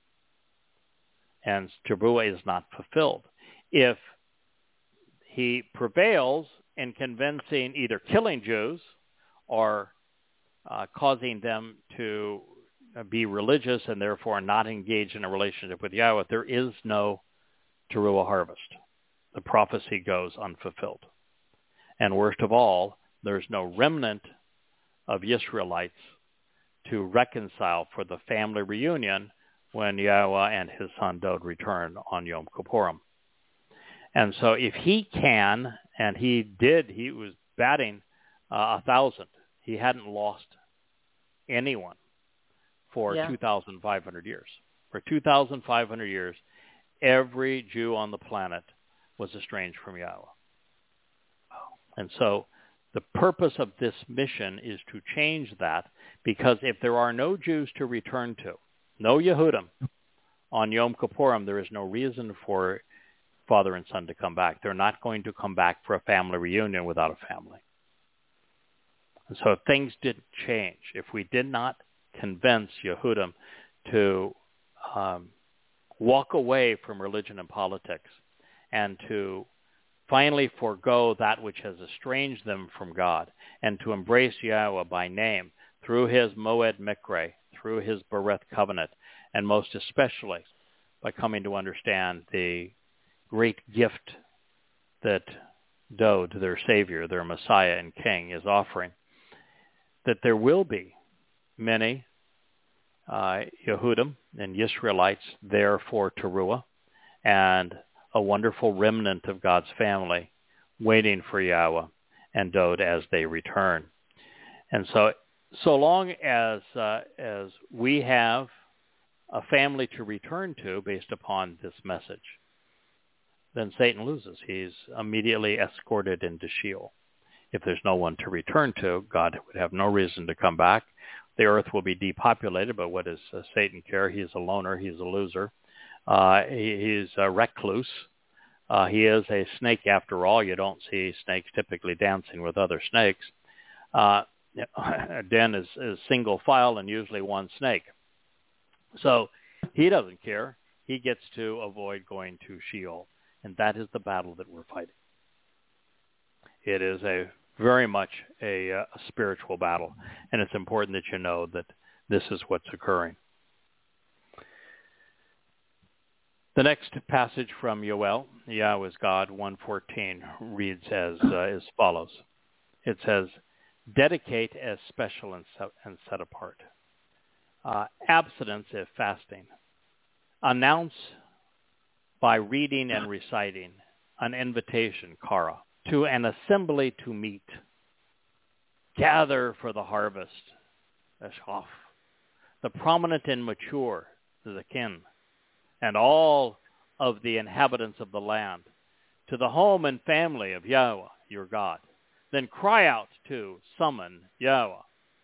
[SPEAKER 3] And Shabuah is not fulfilled. If he prevails in convincing, either killing Jews or causing them to be religious and therefore not engage in a relationship with Yahweh, there is no Teruah harvest. The prophecy goes unfulfilled. And worst of all, there's no remnant of Israelites to reconcile for the family reunion when Yahweh and his son Dod return on Yom Kippurim. And so if he can, and he did, he was batting 1,000. He hadn't lost anyone for 2,500 years. For 2,500 years, every Jew on the planet was estranged from Yahweh. And so the purpose of this mission is to change that, because if there are no Jews to return to, no Yehudim, on Yom Kippurim, there is no reason for father and son to come back. They're not going to come back for a family reunion without a family. And so if things didn't change, if we did not convince Yehudim to walk away from religion and politics and to finally forego that which has estranged them from God and to embrace Yahweh by name through his Moed Mikre, through his Bereth covenant, and most especially by coming to understand the great gift that Dod, their Savior, their Messiah and King, is offering, that there will be many Yehudim and Israelites there for Teruah, and a wonderful remnant of God's family waiting for Yahweh and Dod as they return. And so long as we have a family to return to based upon this message, then Satan loses. He's immediately escorted into Sheol. If there's no one to return to, God would have no reason to come back. The earth will be depopulated, but what does Satan care? He's a loner. He's a loser. He's a recluse. He is a snake after all. You don't see snakes typically dancing with other snakes. A den is single file and usually one snake. So he doesn't care. He gets to avoid going to Sheol. And that is the battle that we're fighting. It is very much a spiritual battle. And it's important that you know that this is what's occurring. The next passage from Yoel, Yahweh is God, 1:14, reads as follows. It says, dedicate as special and set apart. Abstinence if fasting. Announce by reading and reciting an invitation, kara, to an assembly to meet. Gather for the harvest, eshaf, the prominent and mature, zakin, and all of the inhabitants of the land, to the home and family of Yahweh, your God. Then cry out to summon Yahweh.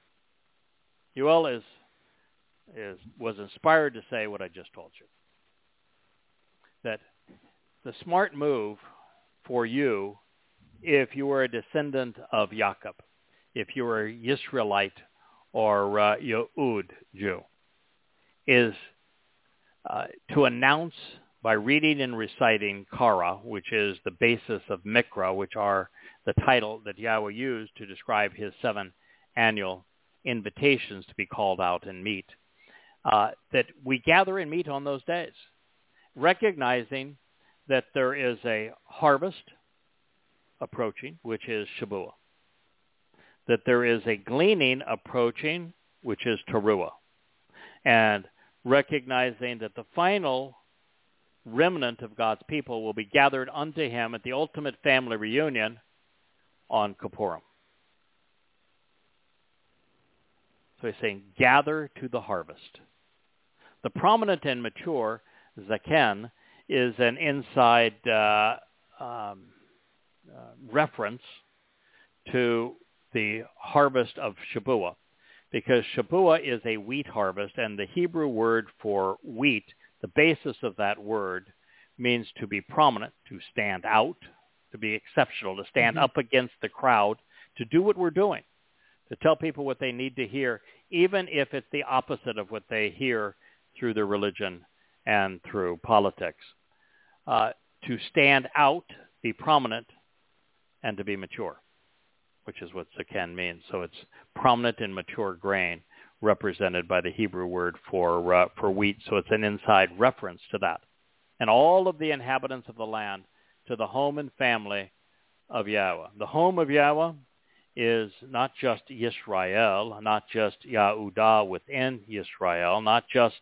[SPEAKER 3] Yoel was inspired to say what I just told you. That the smart move for you, if you were a descendant of Jacob, if you were a Israelite or Yehud Jew, is to announce by reading and reciting Kara, which is the basis of Mikra, which are the title that Yahweh used to describe his 7 annual invitations to be called out and meet, that we gather and meet on those days, recognizing that there is a harvest approaching, which is Shabuah, that there is a gleaning approaching, which is Teruah, and recognizing that the final remnant of God's people will be gathered unto him at the ultimate family reunion on Kippurim. So he's saying, gather to the harvest. The prominent and mature, Zaken, is an inside reference to the harvest of Shabuah, because Shabuah is a wheat harvest, and the Hebrew word for wheat, the basis of that word, means to be prominent, to stand out, to be exceptional, to stand up against the crowd, to do what we're doing, to tell people what they need to hear, even if it's the opposite of what they hear through their religion and through politics. To stand out, be prominent, and to be mature, which is what Zaken means. So it's prominent and mature grain represented by the Hebrew word for wheat. So it's an inside reference to that. And all of the inhabitants of the land to the home and family of Yahweh. The home of Yahweh is not just Yisrael, not just Yahudah within Yisrael, not just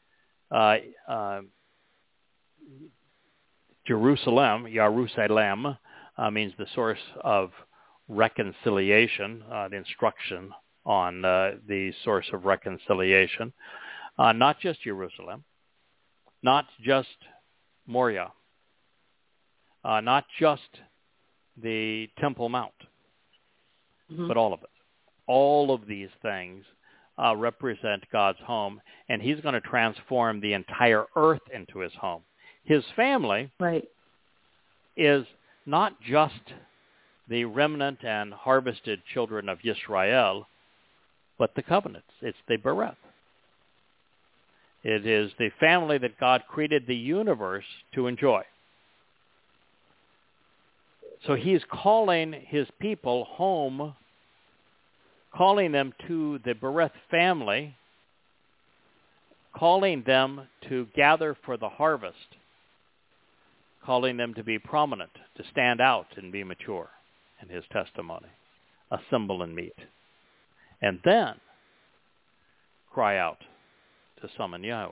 [SPEAKER 3] Jerusalem. Jerusalem means the source of reconciliation, the instruction on the source of reconciliation. Not just Jerusalem, not just Moriah, not just the Temple Mount, but all of it. All of these things represent God's home, and he's going to transform the entire earth into his home. His family is not just the remnant and harvested children of Yisrael, but the covenants. It's the Bereth. It is the family that God created the universe to enjoy. So he's calling his people home, calling them to the Bereth family, calling them to gather for the harvest, calling them to be prominent, to stand out and be mature in his testimony, assemble and meet, and then cry out to summon Yahweh.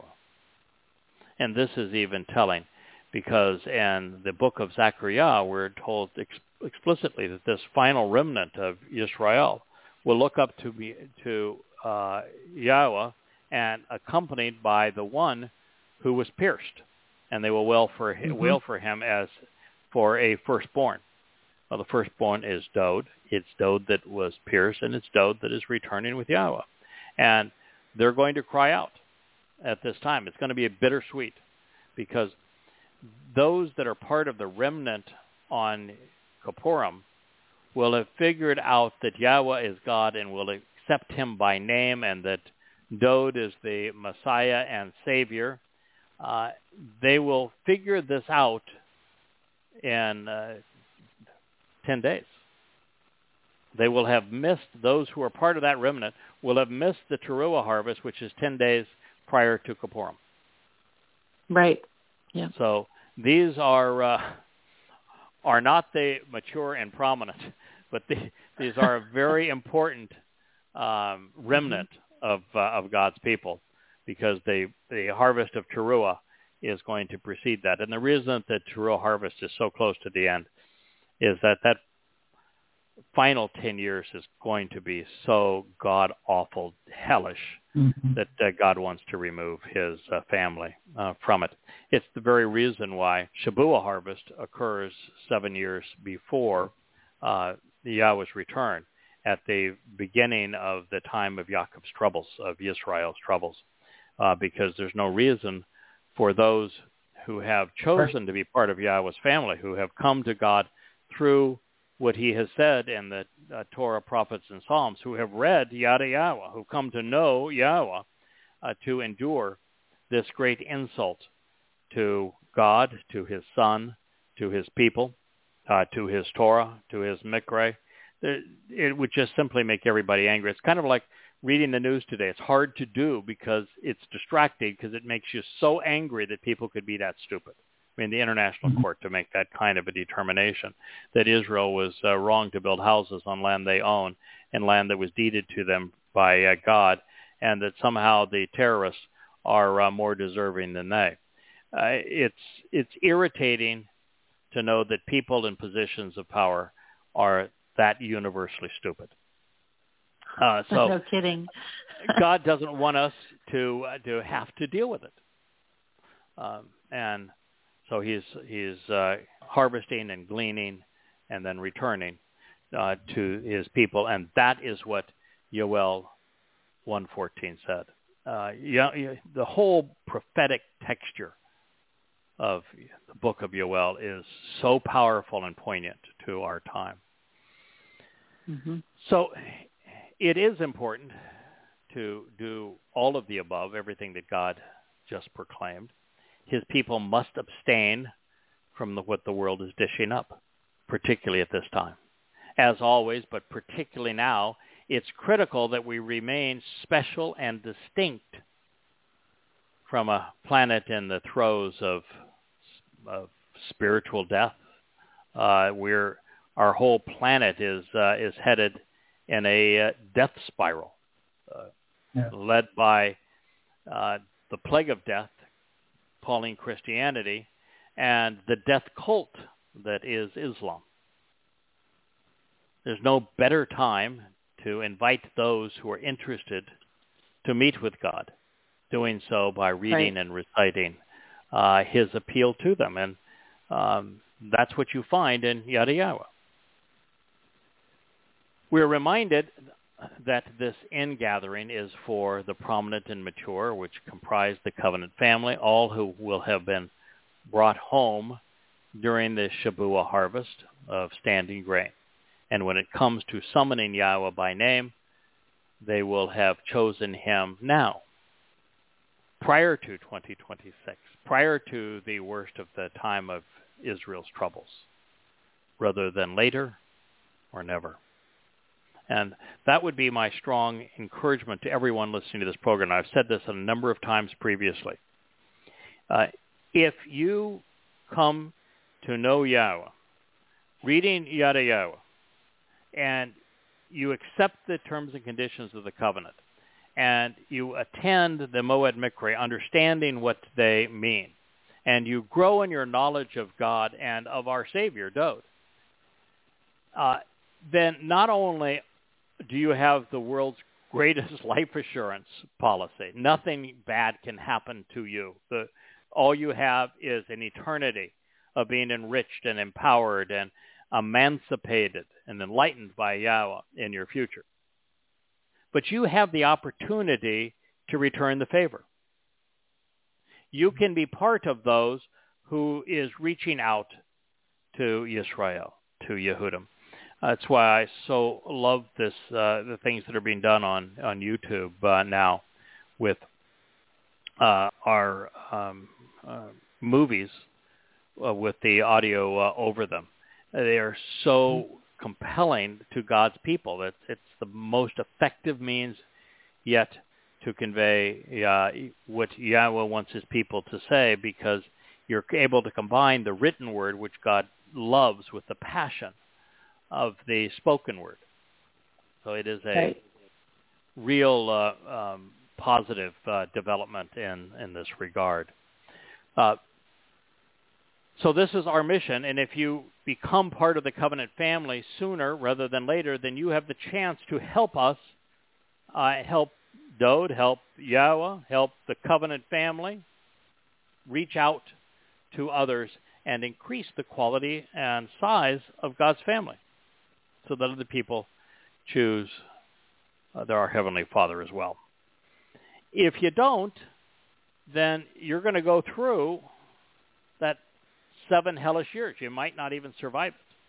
[SPEAKER 3] And this is even telling, because in the book of Zechariah, we're told explicitly that this final remnant of Yisrael will look up to Yahweh and accompanied by the one who was pierced, and they will wail for him as for a firstborn. Well, the firstborn is Dod. It's Dod that was pierced, and it's Dod that is returning with Yahweh. And they're going to cry out at this time. It's going to be a bittersweet, because those that are part of the remnant on Kippurim will have figured out that Yahweh is God and will accept him by name, and that Dod is the Messiah and Savior. They will figure this out in 10 days. They will have missed, those who are part of that remnant will have missed the Teruah harvest, which is 10 days prior to Kippurim.
[SPEAKER 4] Right. Yeah.
[SPEAKER 3] So these are not the mature and prominent, but these are a very important remnant of God's people, because the harvest of Teruah is going to precede that. And the reason that Teruah harvest is so close to the end is that final 10 years is going to be so god-awful, hellish, that God wants to remove his family from it. It's the very reason why Shabuah harvest occurs 7 years before Yahweh's return, at the beginning of the time of Jacob's troubles, of Israel's troubles, because there's no reason for those who have chosen to be part of Yahweh's family, who have come to God through what he has said in the Torah, prophets, and Psalms, who have read Yada Yahweh, who come to know Yahweh, to endure this great insult to God, to his Son, to his people, to his Torah, to his Mikra. It would just simply make everybody angry. It's kind of like reading the news today. It's hard to do because it's distracting, because it makes you so angry that people could be that stupid. I mean, the international court to make that kind of a determination that Israel was wrong to build houses on land they own and land that was deeded to them by God, and that somehow the terrorists are more deserving than they. It's irritating to know that people in positions of power are that universally stupid. So
[SPEAKER 4] no kidding.
[SPEAKER 3] God doesn't want us to have to deal with it, and so he's harvesting and gleaning and then returning to his people, and that is what Yoel 1:14 said. The whole prophetic texture of the book of Yoel is so powerful and poignant to our time. So it is important to do all of the above, everything that God just proclaimed. His people must abstain from what the world is dishing up, particularly at this time. As always, but particularly now, it's critical that we remain special and distinct from a planet in the throes of spiritual death. Our whole planet is headed in a death spiral, led by the plague of death, calling Christianity, and the death cult that is Islam. There's no better time to invite those who are interested to meet with God, doing so by reading and reciting his appeal to them. And that's what you find in Yada Yahweh. We're reminded that this ingathering is for the prominent and mature, which comprise the covenant family, all who will have been brought home during the Shabuah harvest of standing grain. And when it comes to summoning Yahweh by name, they will have chosen him now. prior to 2026, prior to the worst of the time of Israel's troubles, rather than later or never. And that would be my strong encouragement to everyone listening to this program. I've said this a number of times previously. If you come to know Yahweh, reading Yada, and you accept the terms and conditions of the covenant, and you attend the Moed Mikra, understanding what they mean, and you grow in your knowledge of God and of our Savior, Dode, then not only do you have the world's greatest life assurance policy, nothing bad can happen to you. All you have is an eternity of being enriched and empowered and emancipated and enlightened by Yahweh in your future. But you have the opportunity to return the favor. You can be part of those who is reaching out to Yisrael, to Yehudim. That's why I so love this, the things that are being done on YouTube now with our movies with the audio over them. They are so compelling to God's people. It's the most effective means yet to convey what Yahweh wants his people to say, because you're able to combine the written word, which God loves, with the passion of the spoken word. So it is a real positive development in this regard. So this is our mission, and if you become part of the covenant family sooner rather than later, then you have the chance to help us, help Dode, help Yahweh, help the covenant family, reach out to others, and increase the quality and size of God's family, so that other people choose our Heavenly Father as well. If you don't, then you're going to go through that 7 hellish years. You might not even survive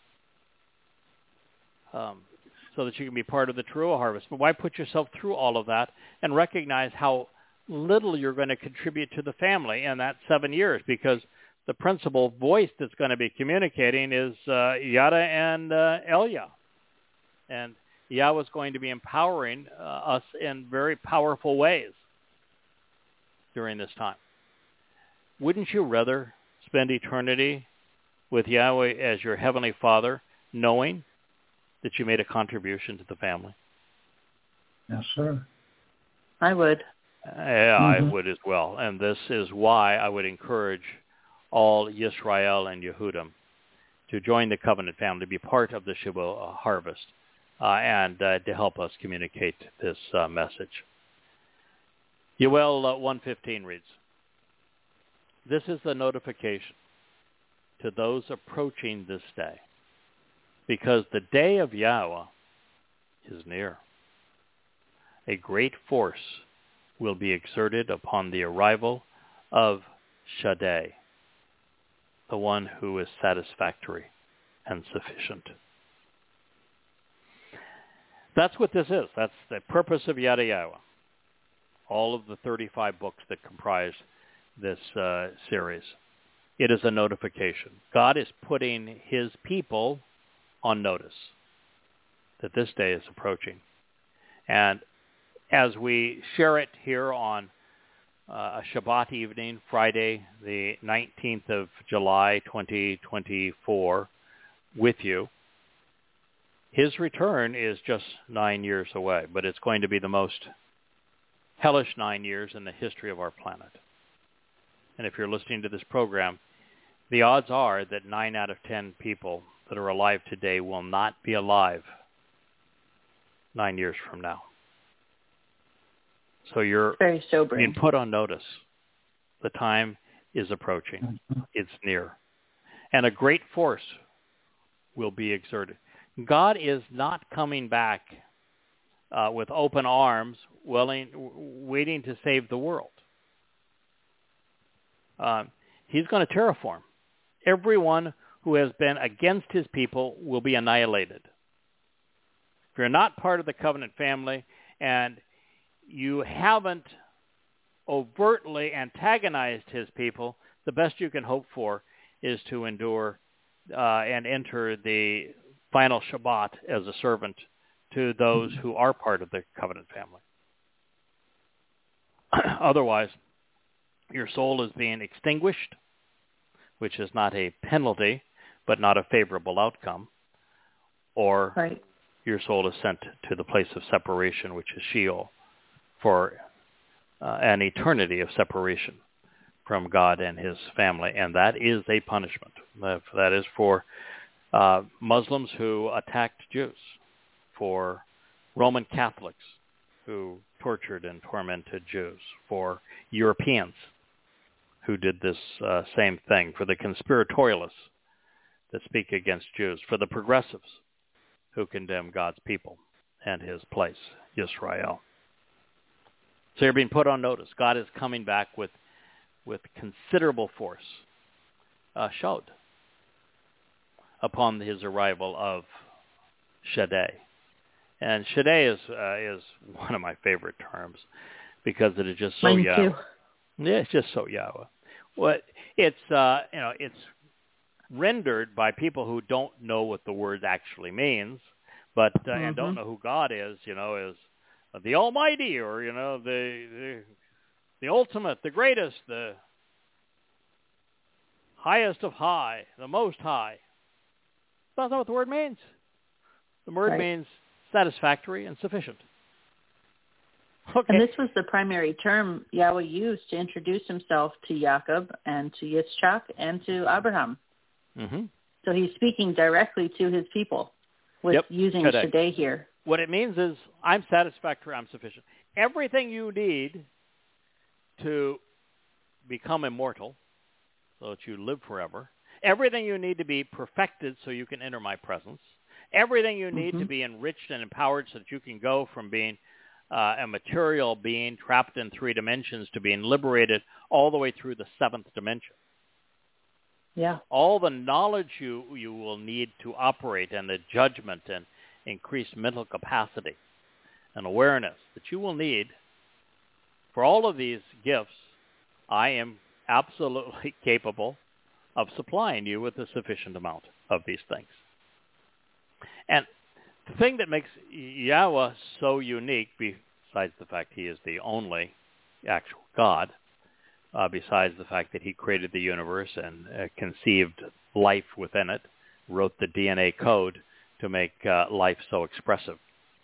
[SPEAKER 3] it, so that you can be part of the true harvest. But why put yourself through all of that and recognize how little you're going to contribute to the family in that 7 years? Because the principal voice that's going to be communicating is Yada and Elia. And Yahweh is going to be empowering us in very powerful ways during this time. Wouldn't you rather spend eternity with Yahweh as your Heavenly Father, knowing that you made a contribution to the family?
[SPEAKER 5] Yes, sir.
[SPEAKER 4] I would.
[SPEAKER 3] Yeah, I would as well. And this is why I would encourage all Yisrael and Yehudim to join the covenant family, to be part of the Shavuot harvest, and to help us communicate this message. Yoel 1:15 reads, "This is the notification to those approaching this day, because the day of Yahweh is near. A great force will be exerted upon the arrival of Shaddai, the one who is satisfactory and sufficient." That's what this is. That's the purpose of Yada Yahweh. All of the 35 books that comprise this series. It is a notification. God is putting his people on notice that this day is approaching. And as we share it here on a Shabbat evening, Friday, the 19th of July, 2024, with you, his return is just 9 years away, but it's going to be the most hellish 9 years in the history of our planet. And if you're listening to this program, the odds are that 9 out of 10 people that are alive today will not be alive 9 years from now. So you're
[SPEAKER 4] very sobering.
[SPEAKER 3] being put on notice. The time is approaching. It's near. And a great force will be exerted. God is not coming back with open arms, waiting to save the world. He's going to terraform. Everyone who has been against his people will be annihilated. If you're not part of the covenant family and you haven't overtly antagonized his people, the best you can hope for is to endure and enter the final Shabbat as a servant to those who are part of the covenant family. Otherwise, your soul is being extinguished, which is not a penalty, but not a favorable outcome, or
[SPEAKER 4] Right.
[SPEAKER 3] your soul is sent to the place of separation, which is Sheol, for an eternity of separation from God and his family, and that is a punishment. That is for Muslims who attacked Jews, for Roman Catholics who tortured and tormented Jews, for Europeans who did this same thing, for the conspiratorialists that speak against Jews, for the progressives who condemn God's people and his place, Israel. So you're being put on notice. God is coming back with considerable force, showed upon his arrival of Shaddai. And Shaddai is one of my favorite terms because it is just so
[SPEAKER 4] Mine
[SPEAKER 3] Yahweh.
[SPEAKER 4] too.
[SPEAKER 3] Yeah, it's just so Yahweh. Well, it's it's rendered by people who don't know what the word actually means, but and don't know who God is. Is the Almighty, or the ultimate, the greatest, the highest of high, the most high. That's not what the word means. The word means satisfactory and sufficient. Okay.
[SPEAKER 4] And this was the primary term Yahweh used to introduce himself to Jacob and to Yitzchak and to Abraham.
[SPEAKER 3] Mm-hmm.
[SPEAKER 4] So he's speaking directly to his people with using Shaddai here.
[SPEAKER 3] What it means is, I'm satisfactory, I'm sufficient. Everything you need to become immortal, so that you live forever, everything you need to be perfected so you can enter my presence, everything you need to be enriched and empowered so that you can go from being a material being trapped in 3 dimensions to being liberated all the way through the 7th dimension.
[SPEAKER 4] Yeah.
[SPEAKER 3] All the knowledge you will need to operate, and the judgment and increased mental capacity and awareness that you will need for all of these gifts, I am absolutely capable of supplying you with a sufficient amount of these things. And the thing that makes Yahweh so unique, besides the fact he is the only actual God, besides the fact that he created the universe and conceived life within it, wrote the DNA code to make life so expressive,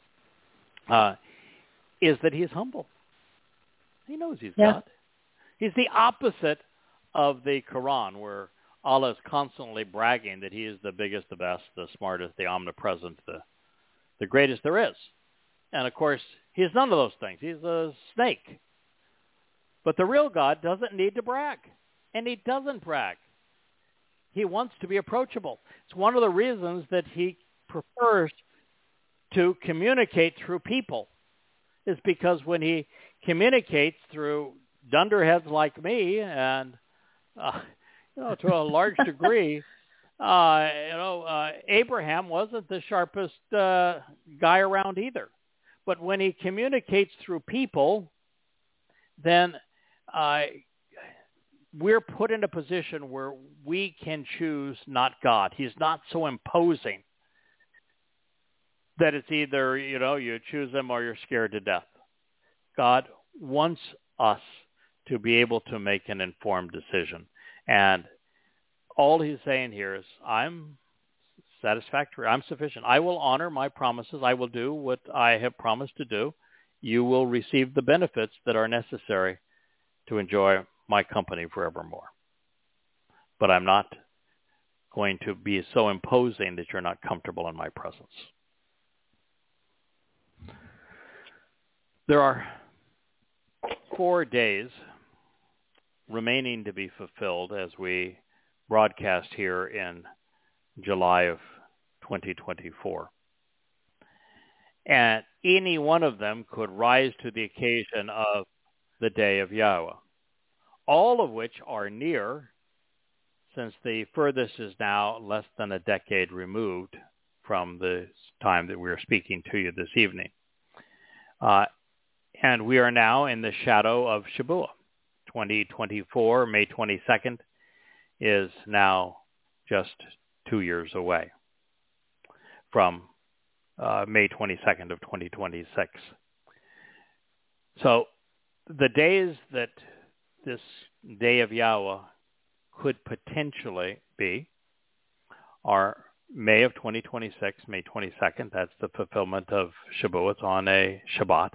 [SPEAKER 3] is that he is humble. He knows he's God. He's the opposite of the Quran, where Allah is constantly bragging that he is the biggest, the best, the smartest, the omnipresent, the greatest there is. And of course, he is none of those things. He's a snake. But the real God doesn't need to brag. And he doesn't brag. He wants to be approachable. It's one of the reasons that he prefers to communicate through people, is because when he communicates through dunderheads like me, and to a large degree, Abraham wasn't the sharpest guy around either. But when he communicates through people, then we're put in a position where we can choose not God. He's not so imposing that it's either, you choose him or you're scared to death. God wants us to be able to make an informed decision. And all he's saying here is, I'm satisfactory. I'm sufficient. I will honor my promises. I will do what I have promised to do. You will receive the benefits that are necessary to enjoy my company forevermore. But I'm not going to be so imposing that you're not comfortable in my presence. There are 4 days remaining to be fulfilled as we broadcast here in July of 2024. And any one of them could rise to the occasion of the day of Yahweh, all of which are near, since the furthest is now less than a decade removed from the time that we're speaking to you this evening. And we are now in the shadow of Shabuah. 2024, May 22nd, is now just 2 years away from May 22nd of 2026. So the days that this day of Yahweh could potentially be are May of 2026, May 22nd. That's the fulfillment of Shabuah. It's on a Shabbat.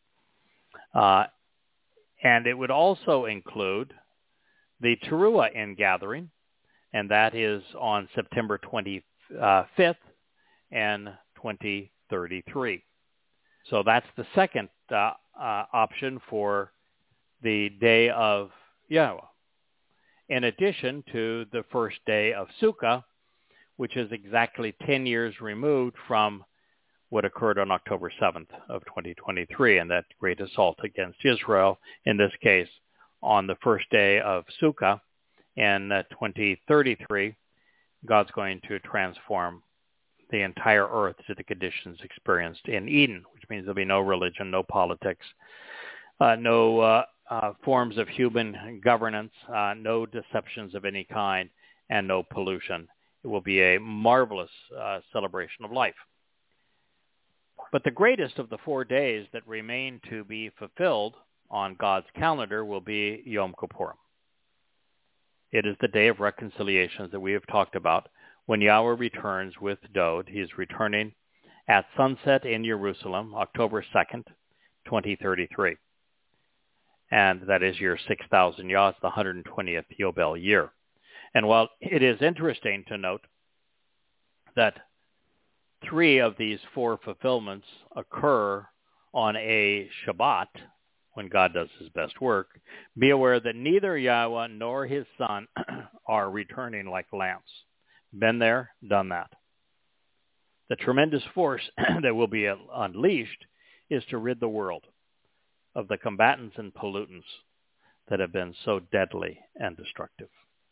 [SPEAKER 3] And it would also include the Teruah ingathering, and that is on September 25th and 2033. So that's the second option for the day of Yahweh, in addition to the first day of Sukkah, which is exactly 10 years removed from what occurred on October 7th of 2023, and that great assault against Israel, in this case, on the first day of Sukkah in 2033, God's going to transform the entire earth to the conditions experienced in Eden, which means there'll be no religion, no politics, no forms of human governance, no deceptions of any kind, and no pollution. It will be a marvelous celebration of life. But the greatest of the 4 days that remain to be fulfilled on God's calendar will be Yom Kippur. It is the day of reconciliations that we have talked about. When Yahweh returns with Dod, he is returning at sunset in Jerusalem, October 2nd, 2033. And that is year 6,000 Yah, the 120th Yobel year. And while it is interesting to note that 3 of these 4 fulfillments occur on a Shabbat, when God does his best work, be aware that neither Yahweh nor his Son are returning like lamps. Been there, done that. The tremendous force that will be unleashed is to rid the world of the combatants and pollutants that have been so deadly and destructive.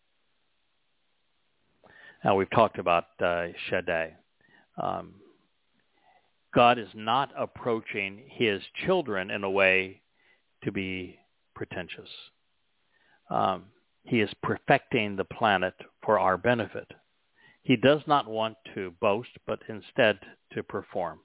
[SPEAKER 3] Now, we've talked about Shaddai. God is not approaching his children in a way to be pretentious. He is perfecting the planet for our benefit. He does not want to boast, but instead to perform.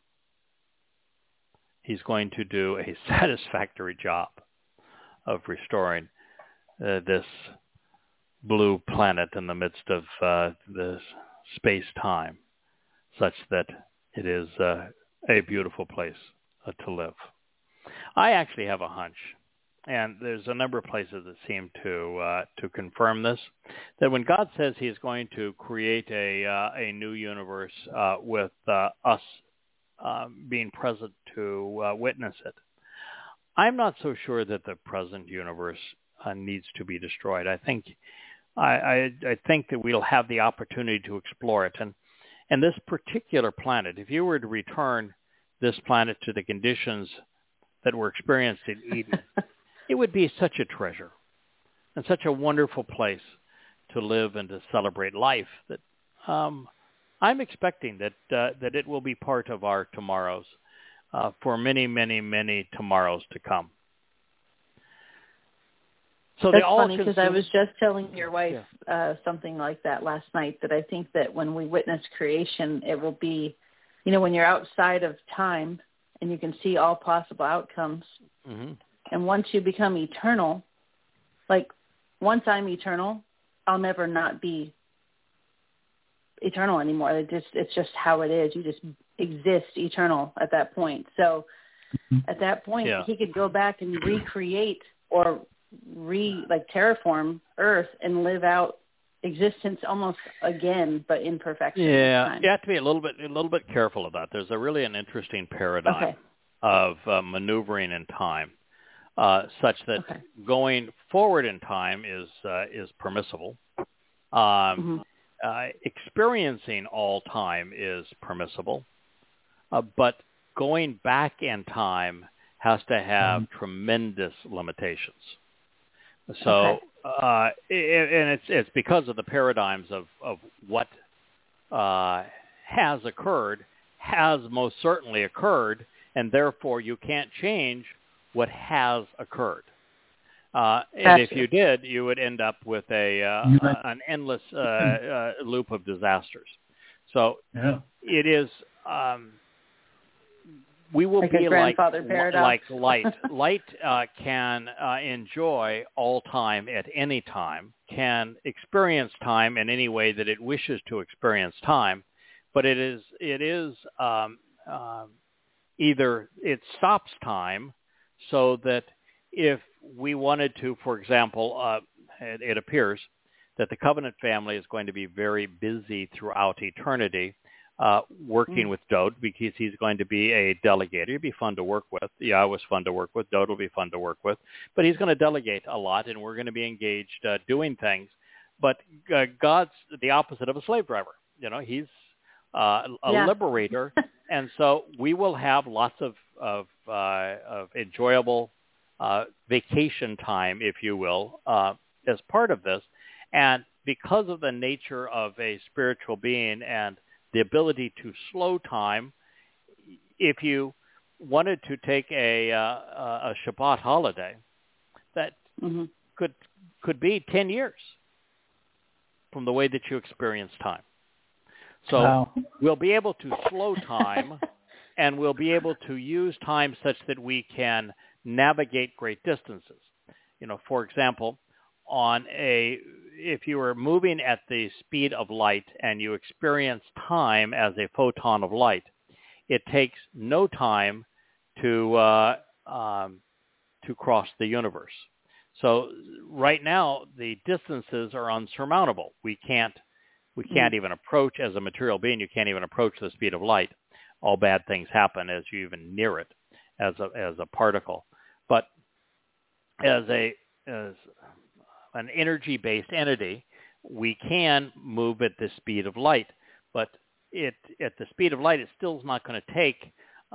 [SPEAKER 3] He's going to do a satisfactory job of restoring this blue planet in the midst of the space-time, such that it is a beautiful place to live. I actually have a hunch, and there's a number of places that seem to confirm this, that when God says he is going to create a new universe with us being present to witness it, I'm not so sure that the present universe needs to be destroyed. I think that we'll have the opportunity to explore it. And this particular planet, if you were to return this planet to the conditions that were experienced in Eden, it would be such a treasure and such a wonderful place to live and to celebrate life that I'm expecting that it will be part of our tomorrows for many, many, many tomorrows to come. So
[SPEAKER 4] that's funny because I was just telling your wife something like that last night, that I think that when we witness creation, it will be, when you're outside of time and you can see all possible outcomes. Mm-hmm. And once you become eternal, like once I'm eternal, I'll never not be eternal anymore. It's just how it is. You just exist eternal at that point. So at that point, he could go back and recreate or terraform Earth and live out existence almost again, but in perfection.
[SPEAKER 3] Yeah, you have to be a little bit careful of that. There's really an interesting paradigm of maneuvering in time, such that going forward in time is permissible. Experiencing all time is permissible, but going back in time has to have tremendous limitations. So, and it's because of the paradigms of what has occurred, has most certainly occurred, and therefore you can't change what has occurred.
[SPEAKER 4] Gotcha.
[SPEAKER 3] And if you did, you would end up with an endless loop of disasters. So it is. We will
[SPEAKER 4] like
[SPEAKER 3] be like
[SPEAKER 4] paradox.
[SPEAKER 3] light. Light can enjoy all time at any time, can experience time in any way that it wishes to experience time, but it is either it stops time so that if we wanted to, for example, it appears that the covenant family is going to be very busy throughout eternity working with Dode, because he's going to be a delegator. He'd be fun to work with. Yeah, it was fun to work with. Dode will be fun to work with. But he's going to delegate a lot, and we're going to be engaged doing things. But God's the opposite of a slave driver. You know, he's a liberator. And so we will have lots of enjoyable vacation time, if you will, as part of this. And because of the nature of a spiritual being and the ability to slow time, if you wanted to take a Shabbat holiday, that could be 10 years from the way that you experience time. So we'll be able to slow time, and we'll be able to use time such that we can navigate great distances. You know, for example, if you were moving at the speed of light and you experience time as a photon of light, it takes no time to cross the universe. So right now the distances are unsurmountable. We can't even approach, as a material being, you can't even approach the speed of light. All bad things happen as you even near it as a particle. But as an energy-based entity, we can move at the speed of light, but at the speed of light, it still is not going to take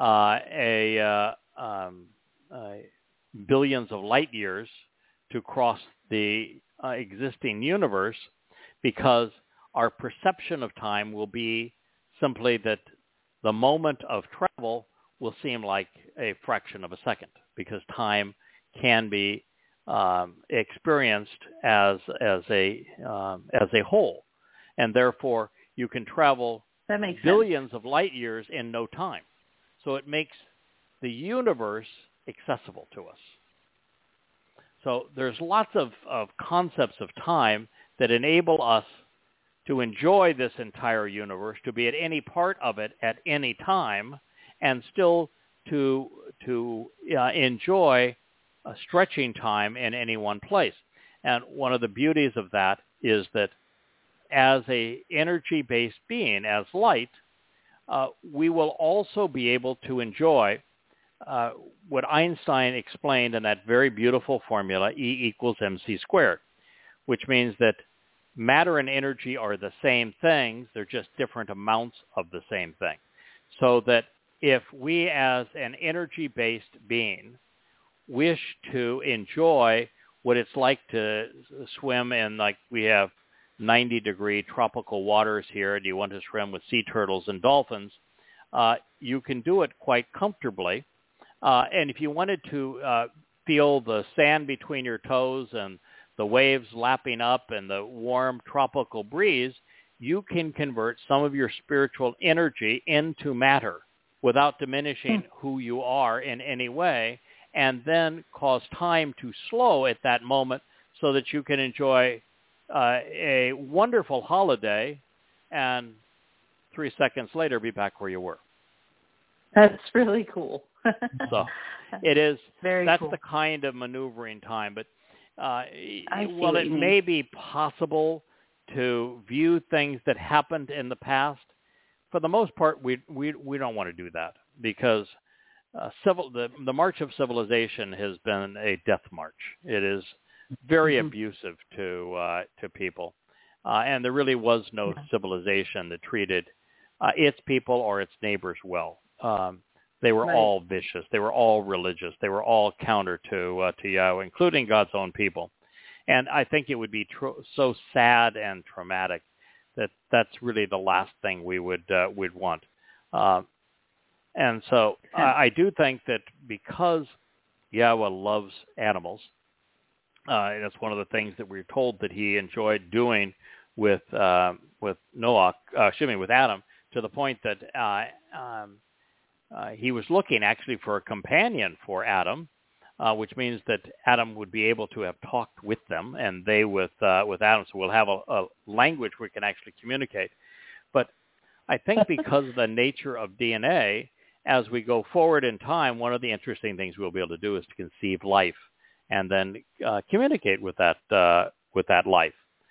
[SPEAKER 3] billions of light years to cross the existing universe, because our perception of time will be simply that the moment of travel will seem like a fraction of a second, because time can be experienced as a whole, and therefore you can travel billions of light years in no time. So it makes the universe accessible to us. So there's lots of concepts of time that enable us to enjoy this entire universe, to be at any part of it at any time, and still to enjoy a stretching time in any one place. And one of the beauties of that is that as a energy-based being, as light, we will also be able to enjoy what Einstein explained in that very beautiful formula, E equals mc squared, which means that matter and energy are the same things, they're just different amounts of the same thing. So that if we as an energy-based being wish to enjoy what it's like to swim in, like we have 90-degree tropical waters here, and you want to swim with sea turtles and dolphins, you can do it quite comfortably. And if you wanted to feel the sand between your toes and the waves lapping up and the warm tropical breeze, you can convert some of your spiritual energy into matter without diminishing who you are in any way, and then cause time to slow at that moment so that you can enjoy a wonderful holiday and 3 seconds later be back where you were.
[SPEAKER 4] That's really cool.
[SPEAKER 3] So it is, that's
[SPEAKER 4] cool.
[SPEAKER 3] the kind of maneuvering time. But while it may be possible to view things that happened in the past, for the most part, we don't want to do that, because the march of civilization has been a death march. It is very abusive to people, and there really was no civilization that treated its people or its neighbors well. They were all vicious. They were all religious. They were all counter to Yahweh, including God's own people. And I think it would be so sad and traumatic that that's really the last thing we would want. And so I do think that because Yahweh loves animals. That's one of the things that we're told that he enjoyed doing with Adam, to the point that he was looking actually for a companion for Adam, which means that Adam would be able to have talked with them, and they with Adam. So we'll have a language we can actually communicate. But I think because of the nature of DNA, as we go forward in time, one of the interesting things we'll be able to do is to conceive life and then communicate with that life.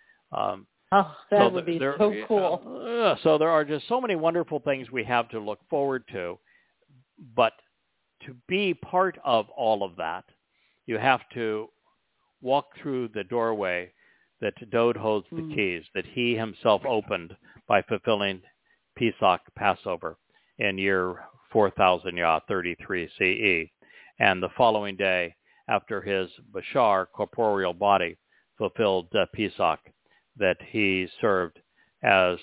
[SPEAKER 4] That would be so cool.
[SPEAKER 3] So there are just so many wonderful things we have to look forward to. But to be part of all of that, you have to walk through the doorway that Dode holds the keys, that he himself opened by fulfilling Pesach, Passover, in year 4000 Yah, 33 CE. And the following day, after his Bashar, corporeal body, fulfilled Pesach, that he served as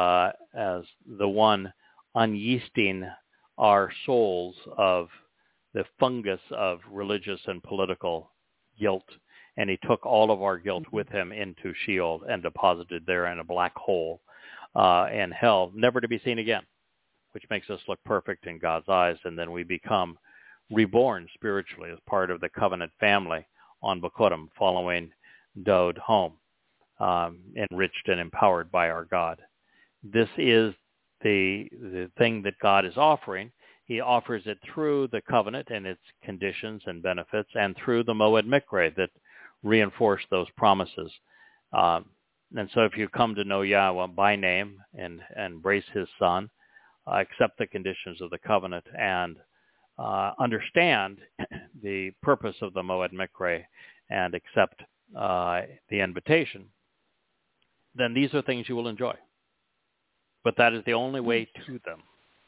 [SPEAKER 3] the one unyeasting our souls of the fungus of religious and political guilt. And he took all of our guilt with him into Sheol and deposited there in a black hole in hell, never to be seen again, which makes us look perfect in God's eyes. And then we become reborn spiritually as part of the covenant family on Bokurim, following Dode home, enriched and empowered by our God. This is the thing that God is offering. He offers it through the covenant and its conditions and benefits, and through the Moed Mikre that reinforce those promises. And so if you come to know Yahweh by name and embrace his Son, accept the conditions of the covenant, and understand the purpose of the Moed Mikre, and accept the invitation, then these are things you will enjoy. But that is the only way to them.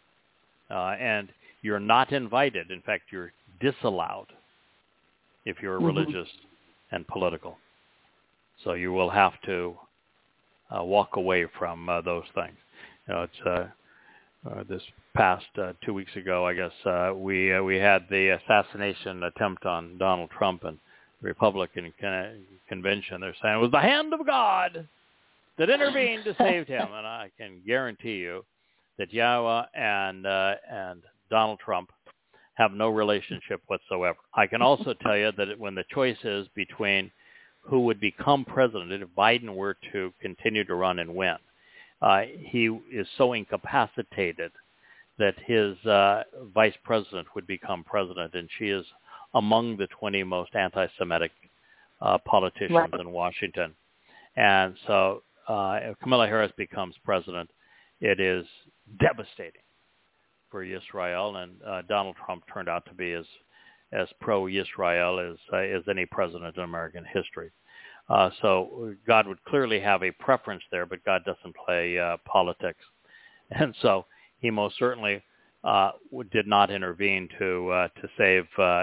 [SPEAKER 3] And you're not invited. In fact, you're disallowed if you're religious and political. So you will have to walk away from those things. You know, it's this past 2 weeks ago, I guess, we had the assassination attempt on Donald Trump, and the Republican convention. They're saying it was the hand of God that intervened to save him. And I can guarantee you that Yahweh and Donald Trump have no relationship whatsoever. I can also tell you that when the choice is between who would become president if Biden were to continue to run and win, he is so incapacitated that his vice president would become president, and she is among the 20 most anti-Semitic politicians in Washington. And so if Kamala Harris becomes president, it is devastating for Yisrael, and Donald Trump turned out to be as pro-Yisrael as any president in American history. So God would clearly have a preference there, but God doesn't play politics. And so he most certainly did not intervene to save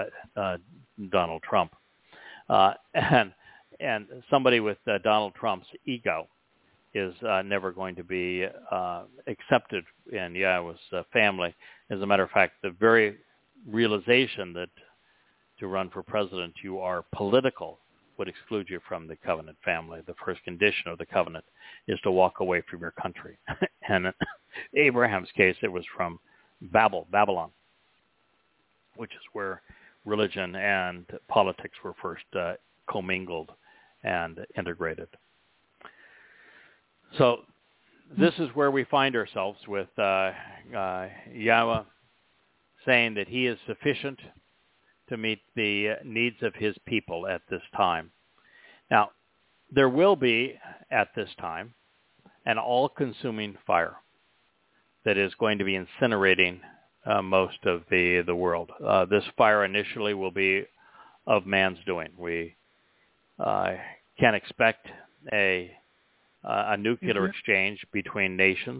[SPEAKER 3] Donald Trump. And somebody with Donald Trump's ego is never going to be accepted in Yahweh's family. As a matter of fact, the very realization that to run for president you are political would exclude you from the covenant family. The first condition of the covenant is to walk away from your country. And in Abraham's case, it was from Babylon, which is where religion and politics were first commingled and integrated. So this is where we find ourselves with Yahweh saying that he is sufficient to meet the needs of his people at this time. Now, there will be, at this time, an all-consuming fire that is going to be incinerating most of the world. This fire initially will be of man's doing. We can expect a nuclear exchange between nations.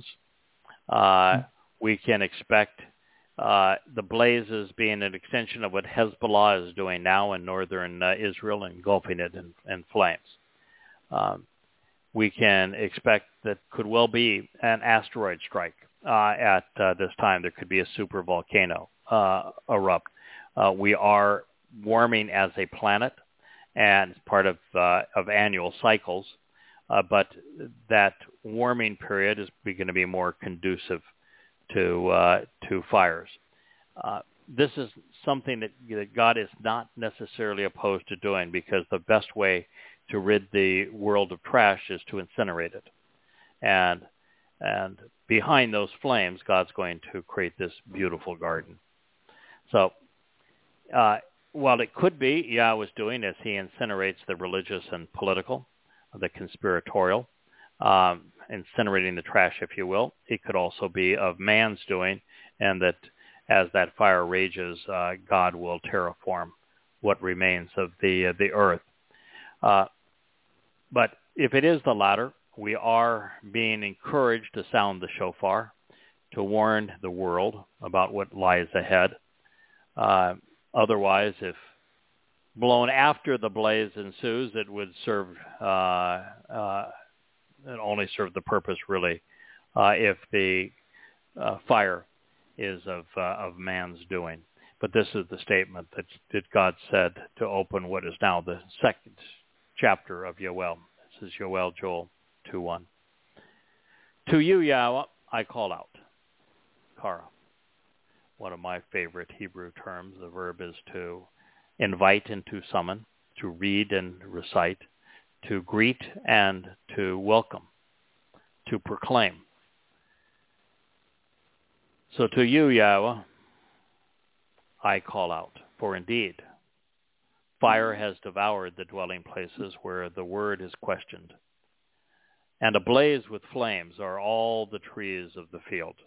[SPEAKER 3] We can expect the blazes being an extension of what Hezbollah is doing now in northern Israel, engulfing it in flames. We can expect that could well be an asteroid strike at this time. There could be a super volcano erupt. We are warming as a planet and part of annual cycles, but that warming period is going to be more conducive to fires. This is something that God is not necessarily opposed to doing, because the best way to rid the world of trash is to incinerate it. And behind those flames, God's going to create this beautiful garden. So while it could be Yahweh's doing as he incinerates the religious and political, the conspiratorial, incinerating the trash, if you will, it could also be of man's doing, and that as that fire rages, God will terraform what remains of the earth. But if it is the latter, we are being encouraged to sound the shofar, to warn the world about what lies ahead. Otherwise, if blown after the blaze ensues, it would serve it only serve the purpose, really, if the fire is of man's doing. But this is the statement that God said to open what is now the second chapter of Yoel. This is Yoel, Joel 2:1. To you, Yahweh, I call out. Kara. One of my favorite Hebrew terms. The verb is to invite and to summon, to read and recite, to greet and to welcome, to proclaim. So to you, Yahweh, I call out, for indeed, fire has devoured the dwelling places where the word is questioned, and ablaze with flames are all the trees of the field.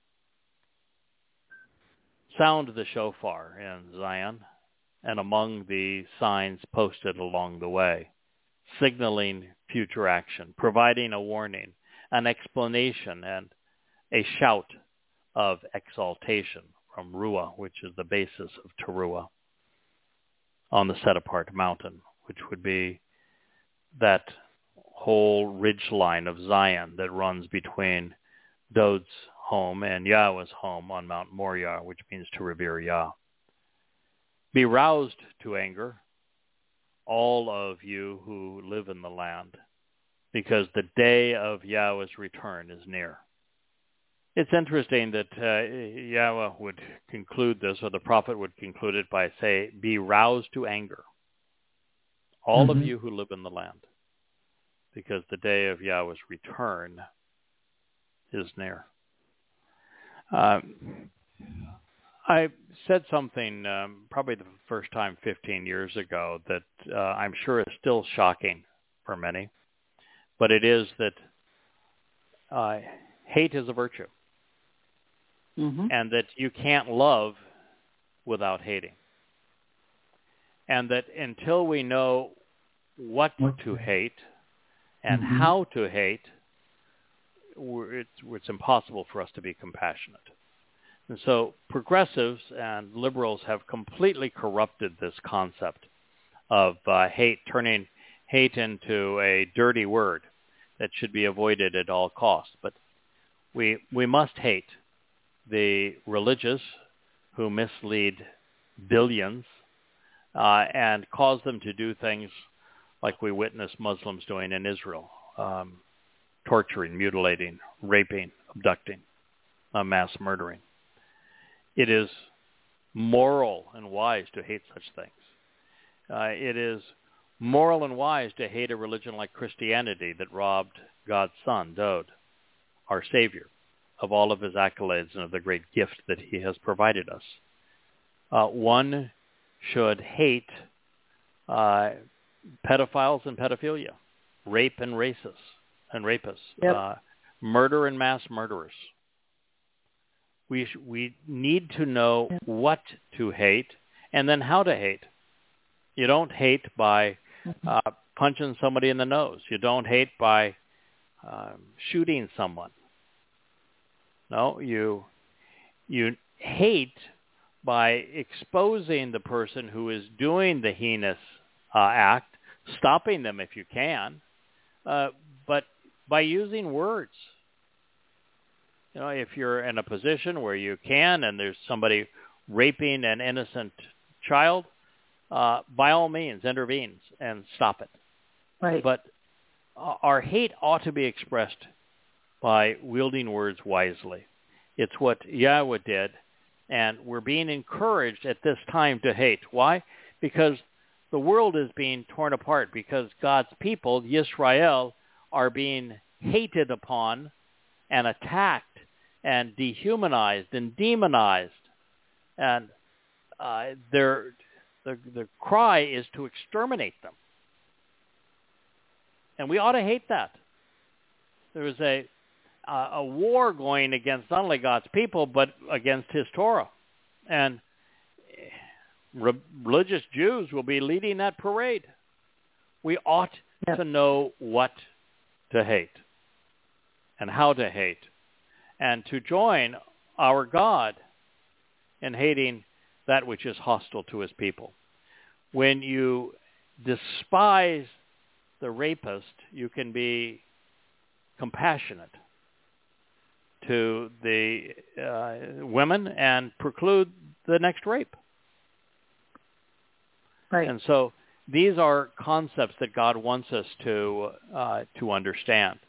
[SPEAKER 3] Sound the shofar in Zion and among the signs posted along the way, signaling future action, providing a warning, an explanation, and a shout of exaltation from Ruah, which is the basis of Teruah, on the set-apart mountain, which would be that whole ridge line of Zion that runs between Dod's home and Yahweh's home on Mount Moriah, which means to revere Yah. Be roused to anger, all of you who live in the land, because the day of Yahweh's return is near. It's interesting that Yahweh would conclude this, or the prophet would conclude it by saying, be roused to anger, all of you who live in the land, because the day of Yahweh's return is near. I said something probably the first time 15 years ago that I'm sure is still shocking for many, but it is that hate is a virtue, and that you can't love without hating, and that until we know what to hate and how to hate, it's impossible for us to be compassionate. And so progressives and liberals have completely corrupted this concept of hate, turning hate into a dirty word that should be avoided at all costs. But we must hate the religious who mislead billions and cause them to do things like we witness Muslims doing in Israel, torturing, mutilating, raping, abducting, mass murdering. It is moral and wise to hate such things. It is moral and wise to hate a religion like Christianity that robbed God's Son, Dod, our Savior, of all of his accolades and of the great gift that he has provided us. One should hate pedophiles and pedophilia, rape and rapists, murder and mass murderers. We need to know what to hate and then how to hate. You don't hate by punching somebody in the nose. You don't hate by shooting someone. No, you hate by exposing the person who is doing the heinous act, stopping them if you can, but by using words. You know, if you're in a position where you can and there's somebody raping an innocent child, by all means intervenes and stop it.
[SPEAKER 4] Right.
[SPEAKER 3] But our hate ought to be expressed by wielding words wisely. It's what Yahweh did, and we're being encouraged at this time to hate. Why? Because the world is being torn apart, because God's people, Yisrael, are being hated upon and attacked and dehumanized and demonized. And the cry is to exterminate them. And we ought to hate that. There is a war going against not only God's people, but against his Torah. And religious Jews will be leading that parade. We ought to know what to hate and how to hate, and to join our God in hating that which is hostile to his people. When you despise the rapist, you can be compassionate to the women and preclude the next rape.
[SPEAKER 4] Right.
[SPEAKER 3] And so these are concepts that God wants us to understand.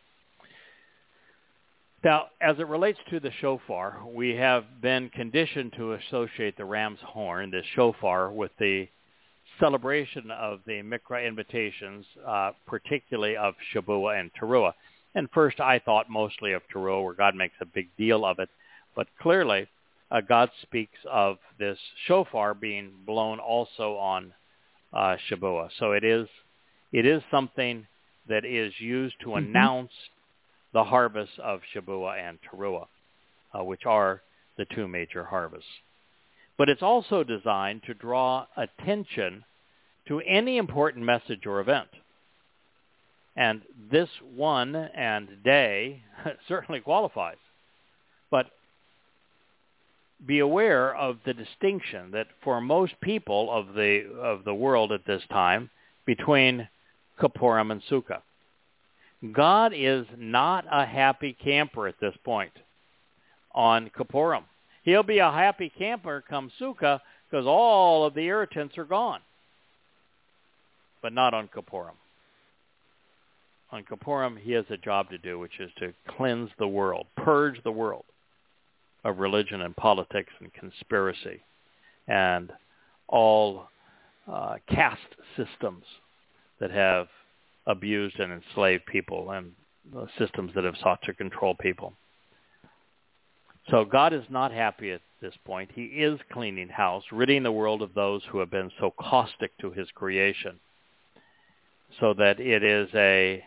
[SPEAKER 3] Now, as it relates to the shofar, we have been conditioned to associate the ram's horn, the shofar, with the celebration of the Mikra invitations, particularly of Shabuah and Teruah. And first, I thought mostly of Teruah, where God makes a big deal of it. But clearly, God speaks of this shofar being blown also on Shabuah. So it is something that is used to announce the harvests of Shabuah and Teruah, which are the two major harvests. But it's also designed to draw attention to any important message or event. And this one and day certainly qualifies. But be aware of the distinction that for most people of the world at this time between Kippurim and Sukkah. God is not a happy camper at this point on Kippurim. He'll be a happy camper come Sukkah because all of the irritants are gone. But not on Kippurim. On Kippurim, he has a job to do, which is to cleanse the world, purge the world of religion and politics and conspiracy and all caste systems that have abused and enslaved people and systems that have sought to control people. So God is not happy at this point. He is cleaning house, ridding the world of those who have been so caustic to his creation, so that it is a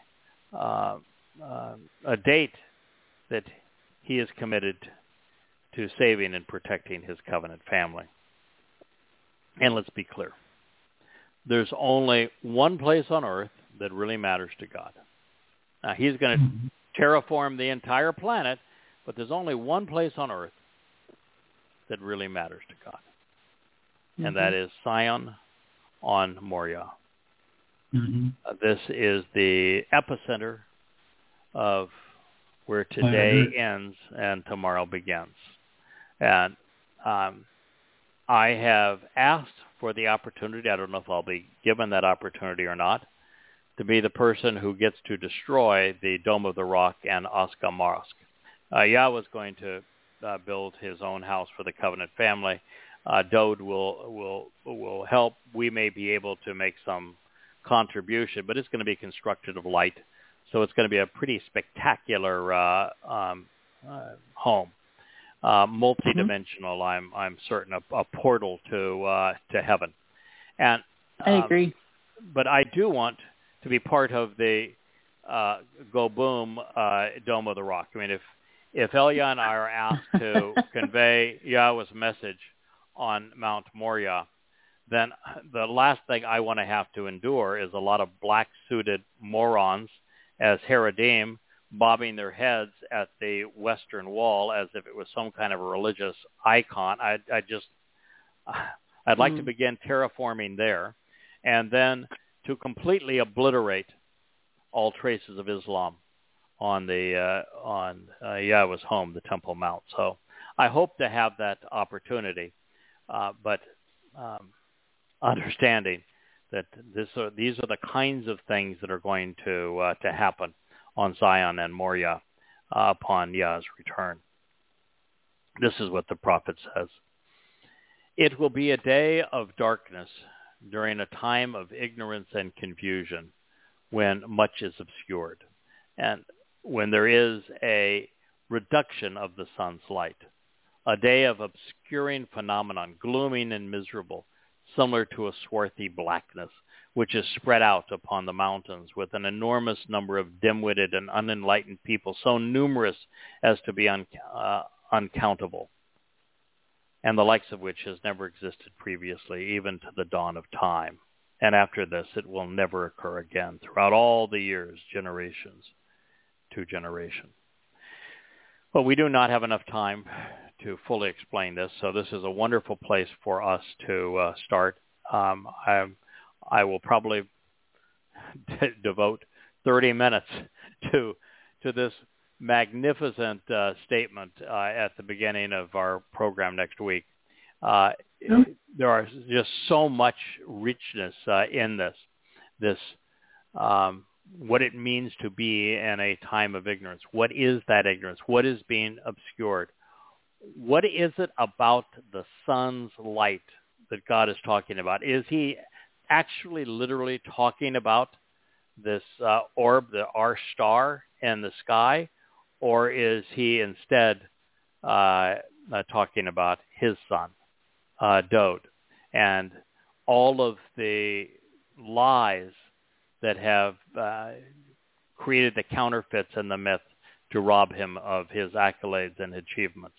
[SPEAKER 3] date that he is committed to saving and protecting his covenant family. And let's be clear. There's only one place on earth that really matters to God. Now, he's going to terraform the entire planet, but there's only one place on earth that really matters to God. And that is Zion on Moriah. This is the epicenter of where today ends and tomorrow begins. And I have asked for the opportunity, I don't know if I'll be given that opportunity or not, to be the person who gets to destroy the Dome of the Rock and Osca Mosque. Yahweh's going to build his own house for the covenant family. Dode will help. We may be able to make some contribution, but it's going to be constructed of light. So it's going to be a pretty spectacular home. Multidimensional, I'm certain, a portal to heaven. And
[SPEAKER 4] I agree.
[SPEAKER 3] But I do want to be part of the Go Boom Dome of the Rock. I mean, if Elia and I are asked to convey Yahweh's message on Mount Moriah, then the last thing I want to have to endure is a lot of black-suited morons as Haredim bobbing their heads at the Western Wall as if it was some kind of a religious icon. I'd like to begin terraforming there, and then to completely obliterate all traces of Islam on Yahweh's home, the Temple Mount. So I hope to have that opportunity, but understanding that these are the kinds of things that are going to happen on Zion and Moriah upon Yah's return. This is what the prophet says. It will be a day of darkness during a time of ignorance and confusion when much is obscured, and when there is a reduction of the sun's light. A day of obscuring phenomenon, glooming and miserable, similar to a swarthy blackness, which is spread out upon the mountains with an enormous number of dim-witted and unenlightened people, so numerous as to be uncountable, and the likes of which has never existed previously, even to the dawn of time. And after this, it will never occur again throughout all the years, generations to generation. But we do not have enough time to fully explain this, so this is a wonderful place for us to start. I will probably devote 30 minutes to this magnificent statement at the beginning of our program next week. There are just so much richness in this what it means to be in a time of ignorance. What is that ignorance? What is being obscured? What is it about the sun's light that God is talking about? Is he actually literally talking about this orb, our star in the sky, or is he instead talking about his son, Dode, and all of the lies that have created the counterfeits and the myth to rob him of his accolades and achievements?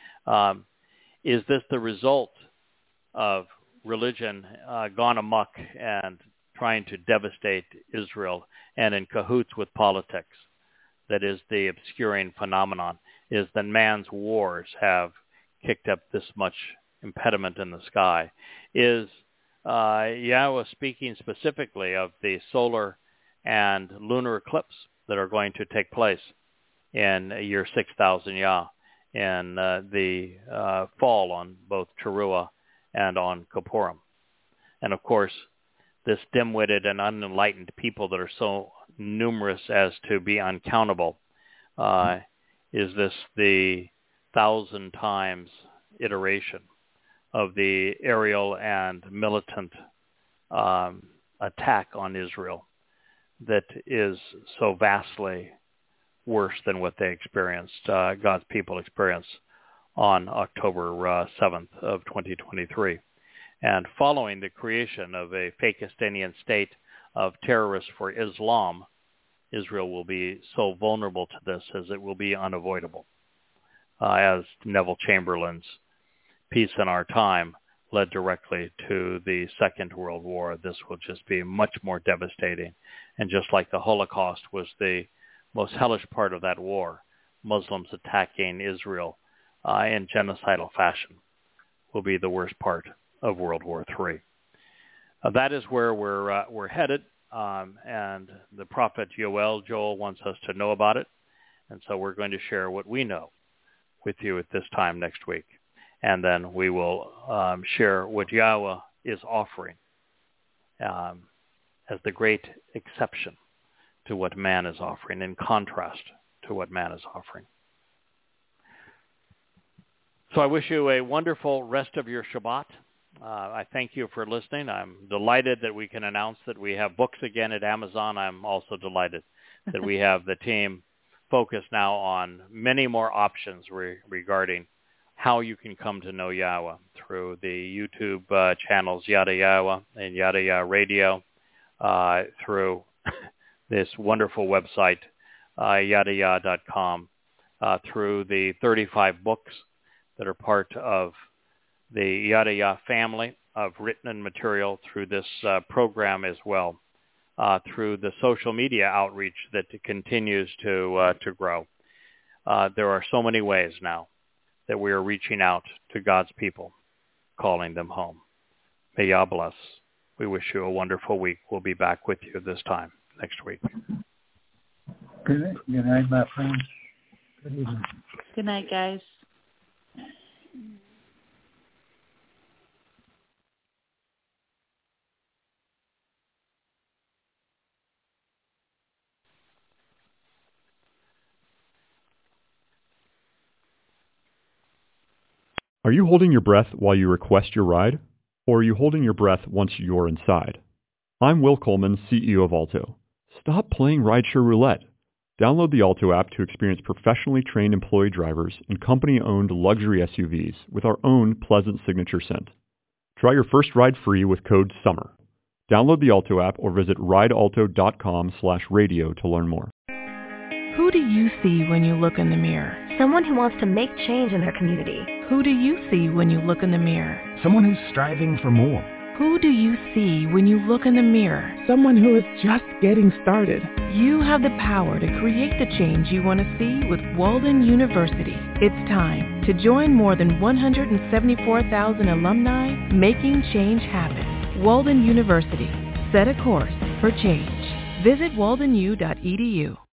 [SPEAKER 3] Is this the result of religion gone amok and trying to devastate Israel and in cahoots with politics? That is the obscuring phenomenon, is that man's wars have kicked up this much impediment in the sky. Is Yahweh speaking specifically of the solar and lunar eclipse that are going to take place in year 6000 Yah in the fall on both Teruah and on Kippurim? And of course, this dim-witted and unenlightened people that are so numerous as to be uncountable, is this the 1,000 times iteration of the aerial and militant attack on Israel that is so vastly worse than what they experienced, God's people experienced on October 7th of 2023. And following the creation of a Fakistanian state of terrorists for Islam, Israel will be so vulnerable to this as it will be unavoidable. As Neville Chamberlain's Peace in Our Time led directly to the Second World War, this will just be much more devastating. And just like the Holocaust was the most hellish part of that war, Muslims attacking Israel in genocidal fashion will be the worst part of World War III. That is where we're headed, and the prophet Joel wants us to know about it, and so we're going to share what we know with you at this time next week, and then we will share what Yahweh is offering as the great exception to what man is offering, in contrast to what man is offering. So I wish you a wonderful rest of your Shabbat. I thank you for listening. I'm delighted that we can announce that we have books again at Amazon. I'm also delighted that we have the team focused now on many more options regarding how you can come to know Yahweh through the YouTube channels Yada Yahweh and Yada Yah Radio, through this wonderful website, yadayah.com, through the 35 books that are part of the Yada Yah family of written material, through this program as well, through the social media outreach that continues to grow. There are so many ways now that we are reaching out to God's people, calling them home. May Yah bless. We wish you a wonderful week. We'll be back with you this time next week.
[SPEAKER 5] Good night, my friends. Good evening.
[SPEAKER 4] Good night, guys.
[SPEAKER 1] Are you holding your breath while you request your ride? Or are you holding your breath once you're inside? I'm Will Coleman, CEO of Alto. Stop playing rideshare roulette. Download the Alto app to experience professionally trained employee drivers and company-owned luxury SUVs with our own pleasant signature scent. Try your first ride free with code SUMMER. Download the Alto app or visit ridealto.com/radio to learn more.
[SPEAKER 6] Who do you see when you look in the mirror?
[SPEAKER 7] Someone who wants to make change in their community.
[SPEAKER 6] Who do you see when you look in the mirror?
[SPEAKER 8] Someone who's striving for more.
[SPEAKER 6] Who do you see when you look in the mirror?
[SPEAKER 9] Someone who is just getting started.
[SPEAKER 6] You have the power to create the change you want to see with Walden University. It's time to join more than 174,000 alumni making change happen. Walden University. Set a course for change. Visit waldenu.edu.